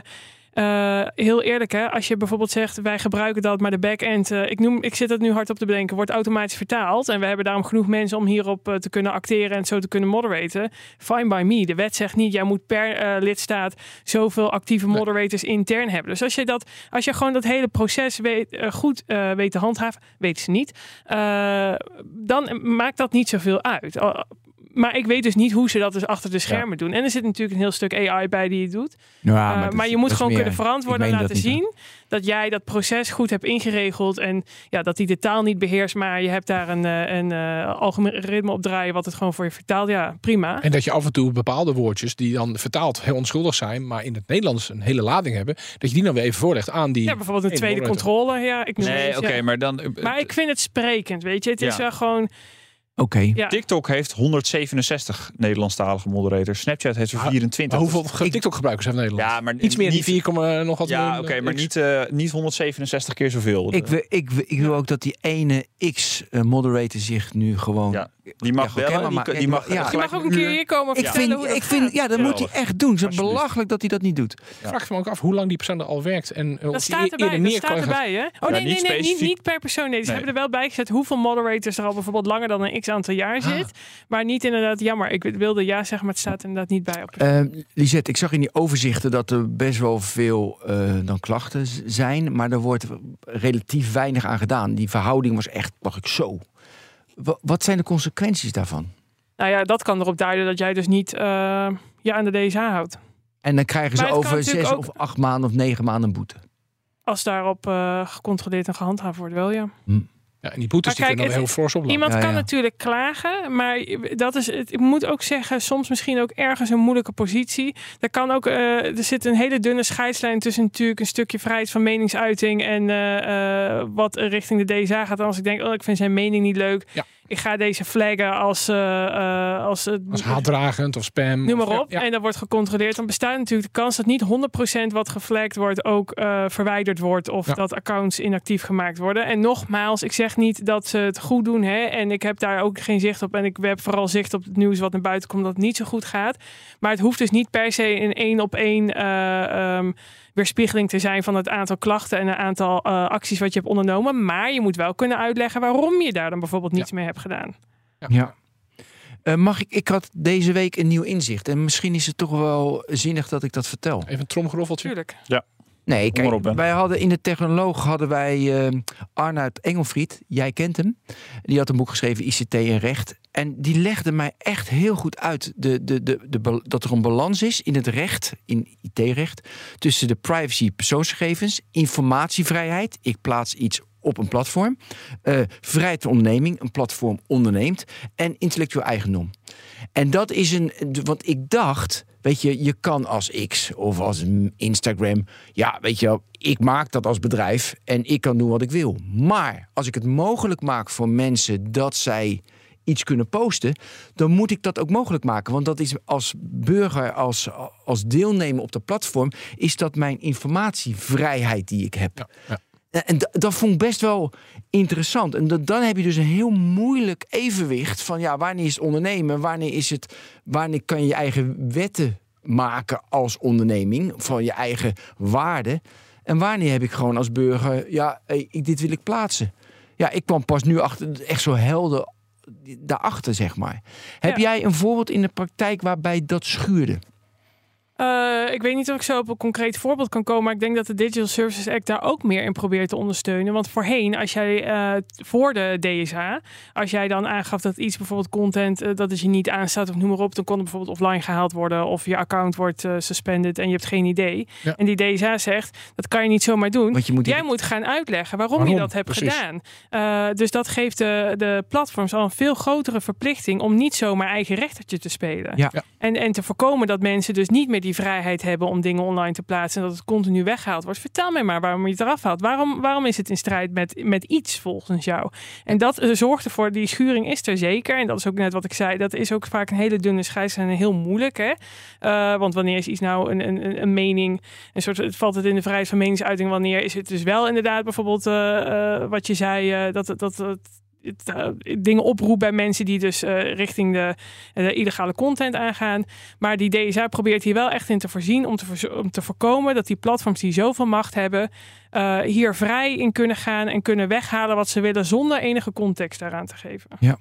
Uh, heel eerlijk, hè, als je bijvoorbeeld zegt wij gebruiken dat, maar de back-end, uh, ik, noem, ik zit het nu hard op te bedenken, wordt automatisch vertaald en we hebben daarom genoeg mensen om hierop uh, te kunnen acteren en zo te kunnen moderaten. Fine by me. De wet zegt niet, jij moet per uh, lidstaat zoveel actieve moderators nee. intern hebben. Dus als je dat, als je gewoon dat hele proces weet, uh, goed uh, weet te handhaven, weten ze niet, uh, dan maakt dat niet zoveel uit. Uh, Maar ik weet dus niet hoe ze dat dus achter de schermen ja. doen. En er zit natuurlijk een heel stuk A I bij die het doet. Ja, maar, uh, maar je moet gewoon meer, kunnen verantwoorden en laten zien niet, dat jij dat proces goed hebt ingeregeld. En ja, dat die de taal niet beheerst, maar je hebt daar een, een, een algoritme op draaien wat het gewoon voor je vertaalt. Ja, prima. En dat je af en toe bepaalde woordjes die dan vertaald heel onschuldig zijn, maar in het Nederlands een hele lading hebben, dat je die dan weer even voorlegt aan die. Ja, bijvoorbeeld een tweede controle. Ja, ik nee, oké, okay, ja. maar dan. Maar ik vind het sprekend, weet je. Het is ja. wel gewoon. Oké. Okay. Ja. TikTok heeft honderdzevenenzestig Nederlandstalige moderators. Snapchat heeft er ja. vierentwintig. Maar hoeveel TikTok-gebruikers heeft Nederland? Ja, maar iets meer niet dan vier, nog wat. Ja, oké, okay, maar niet, uh, niet honderdzevenenzestig keer zoveel. Ik wil, ik, ik wil ook dat die ene X-moderator zich nu gewoon. Ja. Die mag ja, bellen, maar, die, die mag, ja. die mag ook een keer hier komen. Ik vind, ik vind, ja, dat moet hij echt doen. Het is belachelijk dat hij dat niet doet. Ja. Vraag me ook af hoe lang die persoon er al werkt en dat staat erbij. Dat staat erbij, hè? Oh ja, nee, nee, niet nee, niet, niet per persoon. Nee, ze nee. hebben er wel bij gezet hoeveel moderators er al bijvoorbeeld langer dan een x aantal jaar zit. Ah. Maar niet inderdaad, jammer. Ik wilde ja zeggen, maar het staat inderdaad niet bij. Op uh, Lisette, ik zag in die overzichten dat er best wel veel uh, dan klachten zijn, maar er wordt relatief weinig aan gedaan. Die verhouding was echt, mag ik zo. Wat zijn de consequenties daarvan? Nou ja, dat kan erop duiden dat jij dus niet uh, je aan de D S H houdt. En dan krijgen ze over zes ook, of acht maanden of negen maanden een boete. Als daarop uh, gecontroleerd en gehandhaafd wordt, wel ja. Hm. Ja, en die boetes die kunnen dan heel fors oplopen. Iemand ja, kan ja. natuurlijk klagen, maar dat is, het, ik moet ook zeggen, soms misschien ook ergens een moeilijke positie. Er kan ook, uh, er zit een hele dunne scheidslijn tussen natuurlijk een stukje vrijheid van meningsuiting en uh, uh, wat richting de D S H gaat. En als ik denk, oh, ik vind zijn mening niet leuk. Ja. Ik ga deze flaggen als... Uh, uh, als, uh, als haatdragend of spam. Noem maar of, op. Ja. En dat wordt gecontroleerd. Dan bestaat natuurlijk de kans dat niet honderd procent wat geflagd wordt ook uh, verwijderd wordt. Of ja. dat accounts inactief gemaakt worden. En nogmaals, ik zeg niet dat ze het goed doen. Hè? En ik heb daar ook geen zicht op. En ik heb vooral zicht op het nieuws wat naar buiten komt dat het niet zo goed gaat. Maar het hoeft dus niet per se in één op één... Uh, um, weerspiegeling te zijn van het aantal klachten en een aantal uh, acties wat je hebt ondernomen. Maar je moet wel kunnen uitleggen waarom je daar dan bijvoorbeeld niets ja. mee hebt gedaan. Ja. ja. Uh, mag ik, ik had deze week een nieuw inzicht. En misschien is het toch wel zinnig dat ik dat vertel. Even een tromgeroffeltje. Tuurlijk. Ja. Nee, kijk, op, wij hadden in de Technoloog hadden wij uh, Arnoud Engelfried, jij kent hem. Die had een boek geschreven, I C T en Recht. En die legde mij echt heel goed uit de, de, de, de, dat er een balans is in het recht, in I T-recht, tussen de privacy persoonsgegevens, informatievrijheid, ik plaats iets op een platform, uh, vrijheid van onderneming, een platform onderneemt, en intellectueel eigendom. En dat is een, want ik dacht, weet je, je kan als X of als Instagram, ja, weet je wel, ik maak dat als bedrijf en ik kan doen wat ik wil. Maar als ik het mogelijk maak voor mensen dat zij iets kunnen posten, dan moet ik dat ook mogelijk maken. Want dat is als burger, als, als deelnemer op de platform, is dat mijn informatievrijheid die ik heb. Ja, ja. En d- dat vond ik best wel interessant. En d- dan heb je dus een heel moeilijk evenwicht van ja, wanneer is het ondernemen, wanneer is het, wanneer kan je je eigen wetten maken als onderneming van je eigen waarden. En wanneer heb ik gewoon als burger, ja, ik, dit wil ik plaatsen. Ja, ik kwam pas nu achter, echt zo helder daarachter, zeg maar. Heb ja. jij een voorbeeld in de praktijk waarbij dat schuurde? Uh, ik weet niet of ik zo op een concreet voorbeeld kan komen, maar ik denk dat de Digital Services Act daar ook meer in probeert te ondersteunen. Want voorheen, als jij uh, voor de D S H, als jij dan aangaf dat iets, bijvoorbeeld content, uh, dat het je niet aanstaat of noem maar op, dan kon het bijvoorbeeld offline gehaald worden of je account wordt uh, suspended en je hebt geen idee. Ja. En die D S H zegt, dat kan je niet zomaar doen. Want je moet jij die... moet gaan uitleggen waarom, waarom? je dat hebt Precies. gedaan. Uh, dus dat geeft de, de platforms al een veel grotere verplichting om niet zomaar eigen rechtertje te spelen. Ja. Ja. En, en te voorkomen dat mensen dus niet meer die vrijheid hebben om dingen online te plaatsen en dat het continu weggehaald wordt. Vertel mij maar waarom je het eraf haalt. Waarom, waarom is het in strijd met, met iets volgens jou? En dat uh, zorgt ervoor, die schuring is er zeker. En dat is ook net wat ik zei, dat is ook vaak een hele dunne scheidslijn en heel moeilijk. Hè? Uh, want wanneer is iets nou een, een, een mening, een soort, het valt het in de vrijheid van meningsuiting, wanneer is het dus wel inderdaad bijvoorbeeld uh, uh, wat je zei, uh, dat het dat, dat, Het, uh, dingen oproept bij mensen die dus uh, richting de, uh, de illegale content aangaan. Maar die D S A probeert hier wel echt in te voorzien om te, voor, om te voorkomen dat die platforms die zoveel macht hebben uh, hier vrij in kunnen gaan en kunnen weghalen wat ze willen zonder enige context daaraan te geven. Ja.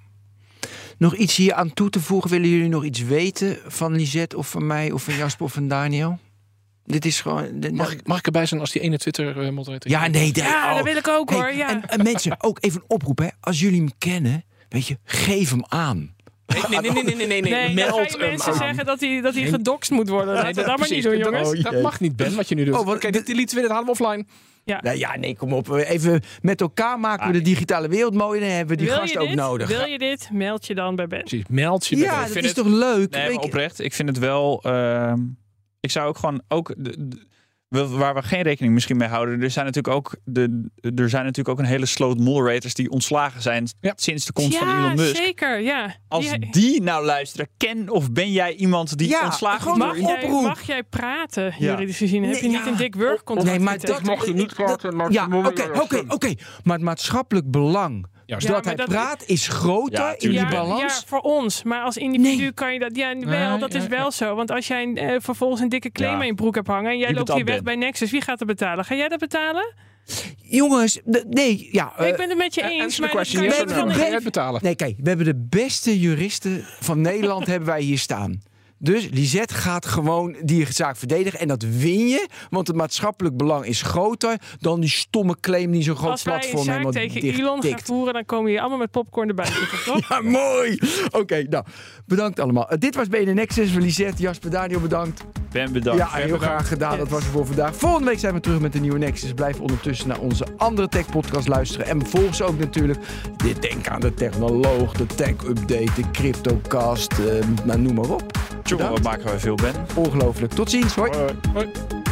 Nog iets hier aan toe te voegen? Willen jullie nog iets weten van Lisette of van mij of van Jasper of van Daniel? Dit is gewoon... De, mag, ik, mag ik erbij zijn als die ene Twitter-moderator? Ja, nee. De, ja, oh. dat wil ik ook hey, hoor. Ja. En, en mensen, ook even een oproep. Hè. Als jullie hem kennen, weet je, geef hem aan. Nee, nee, nee, nee, nee, nee, nee. nee Meld dan ga je mensen aan. zeggen dat hij, dat hij gedoxt moet worden. Laten we dat, dat maar niet doen, jongens. Dat, dat mag niet, Ben, wat je nu doet. Oh, Oké, okay, dit delete we, dit halen we offline. Ja. Nou ja, nee, kom op. Even met elkaar maken we de digitale wereld mooi en dan hebben we die gasten ook nodig. Wil je dit? Meld je dan bij Ben. Precies, meld je bij Ja, Ben. dat vind is het, toch leuk? Nee, maar oprecht. Ik vind het wel... Uh, ik zou ook gewoon... ook de, de, waar we geen rekening misschien mee houden. Er zijn natuurlijk ook, de, er zijn natuurlijk ook een hele sloot moderators die ontslagen zijn ja. sinds de komst ja, van Elon Musk. Zeker, ja. Als die, die nou luisteren, ken of ben jij iemand die ja, ontslagen is? mag, Jij, mag jij praten, ja. juridisch gezien? Nee, Heb je ja. niet een dik Word-contract? Nee, maar dat mag je niet praten. Maar ja, oké, oké, oké. Okay, okay. Maar het maatschappelijk belang... Ja, dus ja, dat hij dat praat is groter ja, in die ja, balans. Ja, voor ons. Maar als individu nee. kan je dat... Ja, wel, ja, dat ja, is wel ja. zo. Want als jij uh, vervolgens een dikke claim ja. in je broek hebt hangen... en jij die loopt hier weg ben. bij Nexus, wie gaat dat betalen? Ga jij dat betalen? Jongens, de, nee, ja. Uh, ik ben het met je eens, maar dat kan je van de betalen. Nee, kijk, we hebben de beste juristen van Nederland hebben wij hier staan. Dus Lisette gaat gewoon die zaak verdedigen. En dat win je, want het maatschappelijk belang is groter dan die stomme claim die zo'n groot platform helemaal dicht tikt. Als wij een zaak tegen Elon gaan voeren, dan komen hier allemaal met popcorn erbij zitten, toch? Ja, mooi! Oké, okay, nou, bedankt allemaal. Uh, dit was B N N Nexus van Lisette, Jasper, Daniel, bedankt. Ben bedankt. Ja, heel bedankt. Graag gedaan. Yes. Dat was het voor vandaag. Volgende week zijn we terug met een nieuwe Nexus. Blijf ondertussen naar onze andere tech-podcast luisteren. En volg ze ook natuurlijk. Dit denk aan de technoloog, de tech-update, de CryptoCast, uh, nou, noem maar op. Tjonge, wat maken wij veel, Ben. Ongelooflijk. Tot ziens. Hoi. Hoi. Hoi.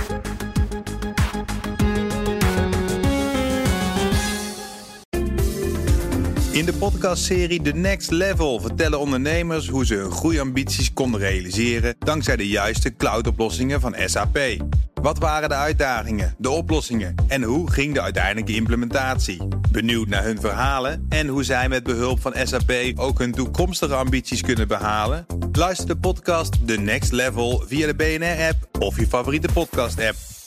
In de podcastserie The Next Level vertellen ondernemers hoe ze hun groeiambities konden realiseren dankzij de juiste cloudoplossingen van S A P. Wat waren de uitdagingen, de oplossingen en hoe ging de uiteindelijke implementatie? Benieuwd naar hun verhalen en hoe zij met behulp van S A P ook hun toekomstige ambities kunnen behalen? Luister de podcast The Next Level via de B N R-app of je favoriete podcast-app.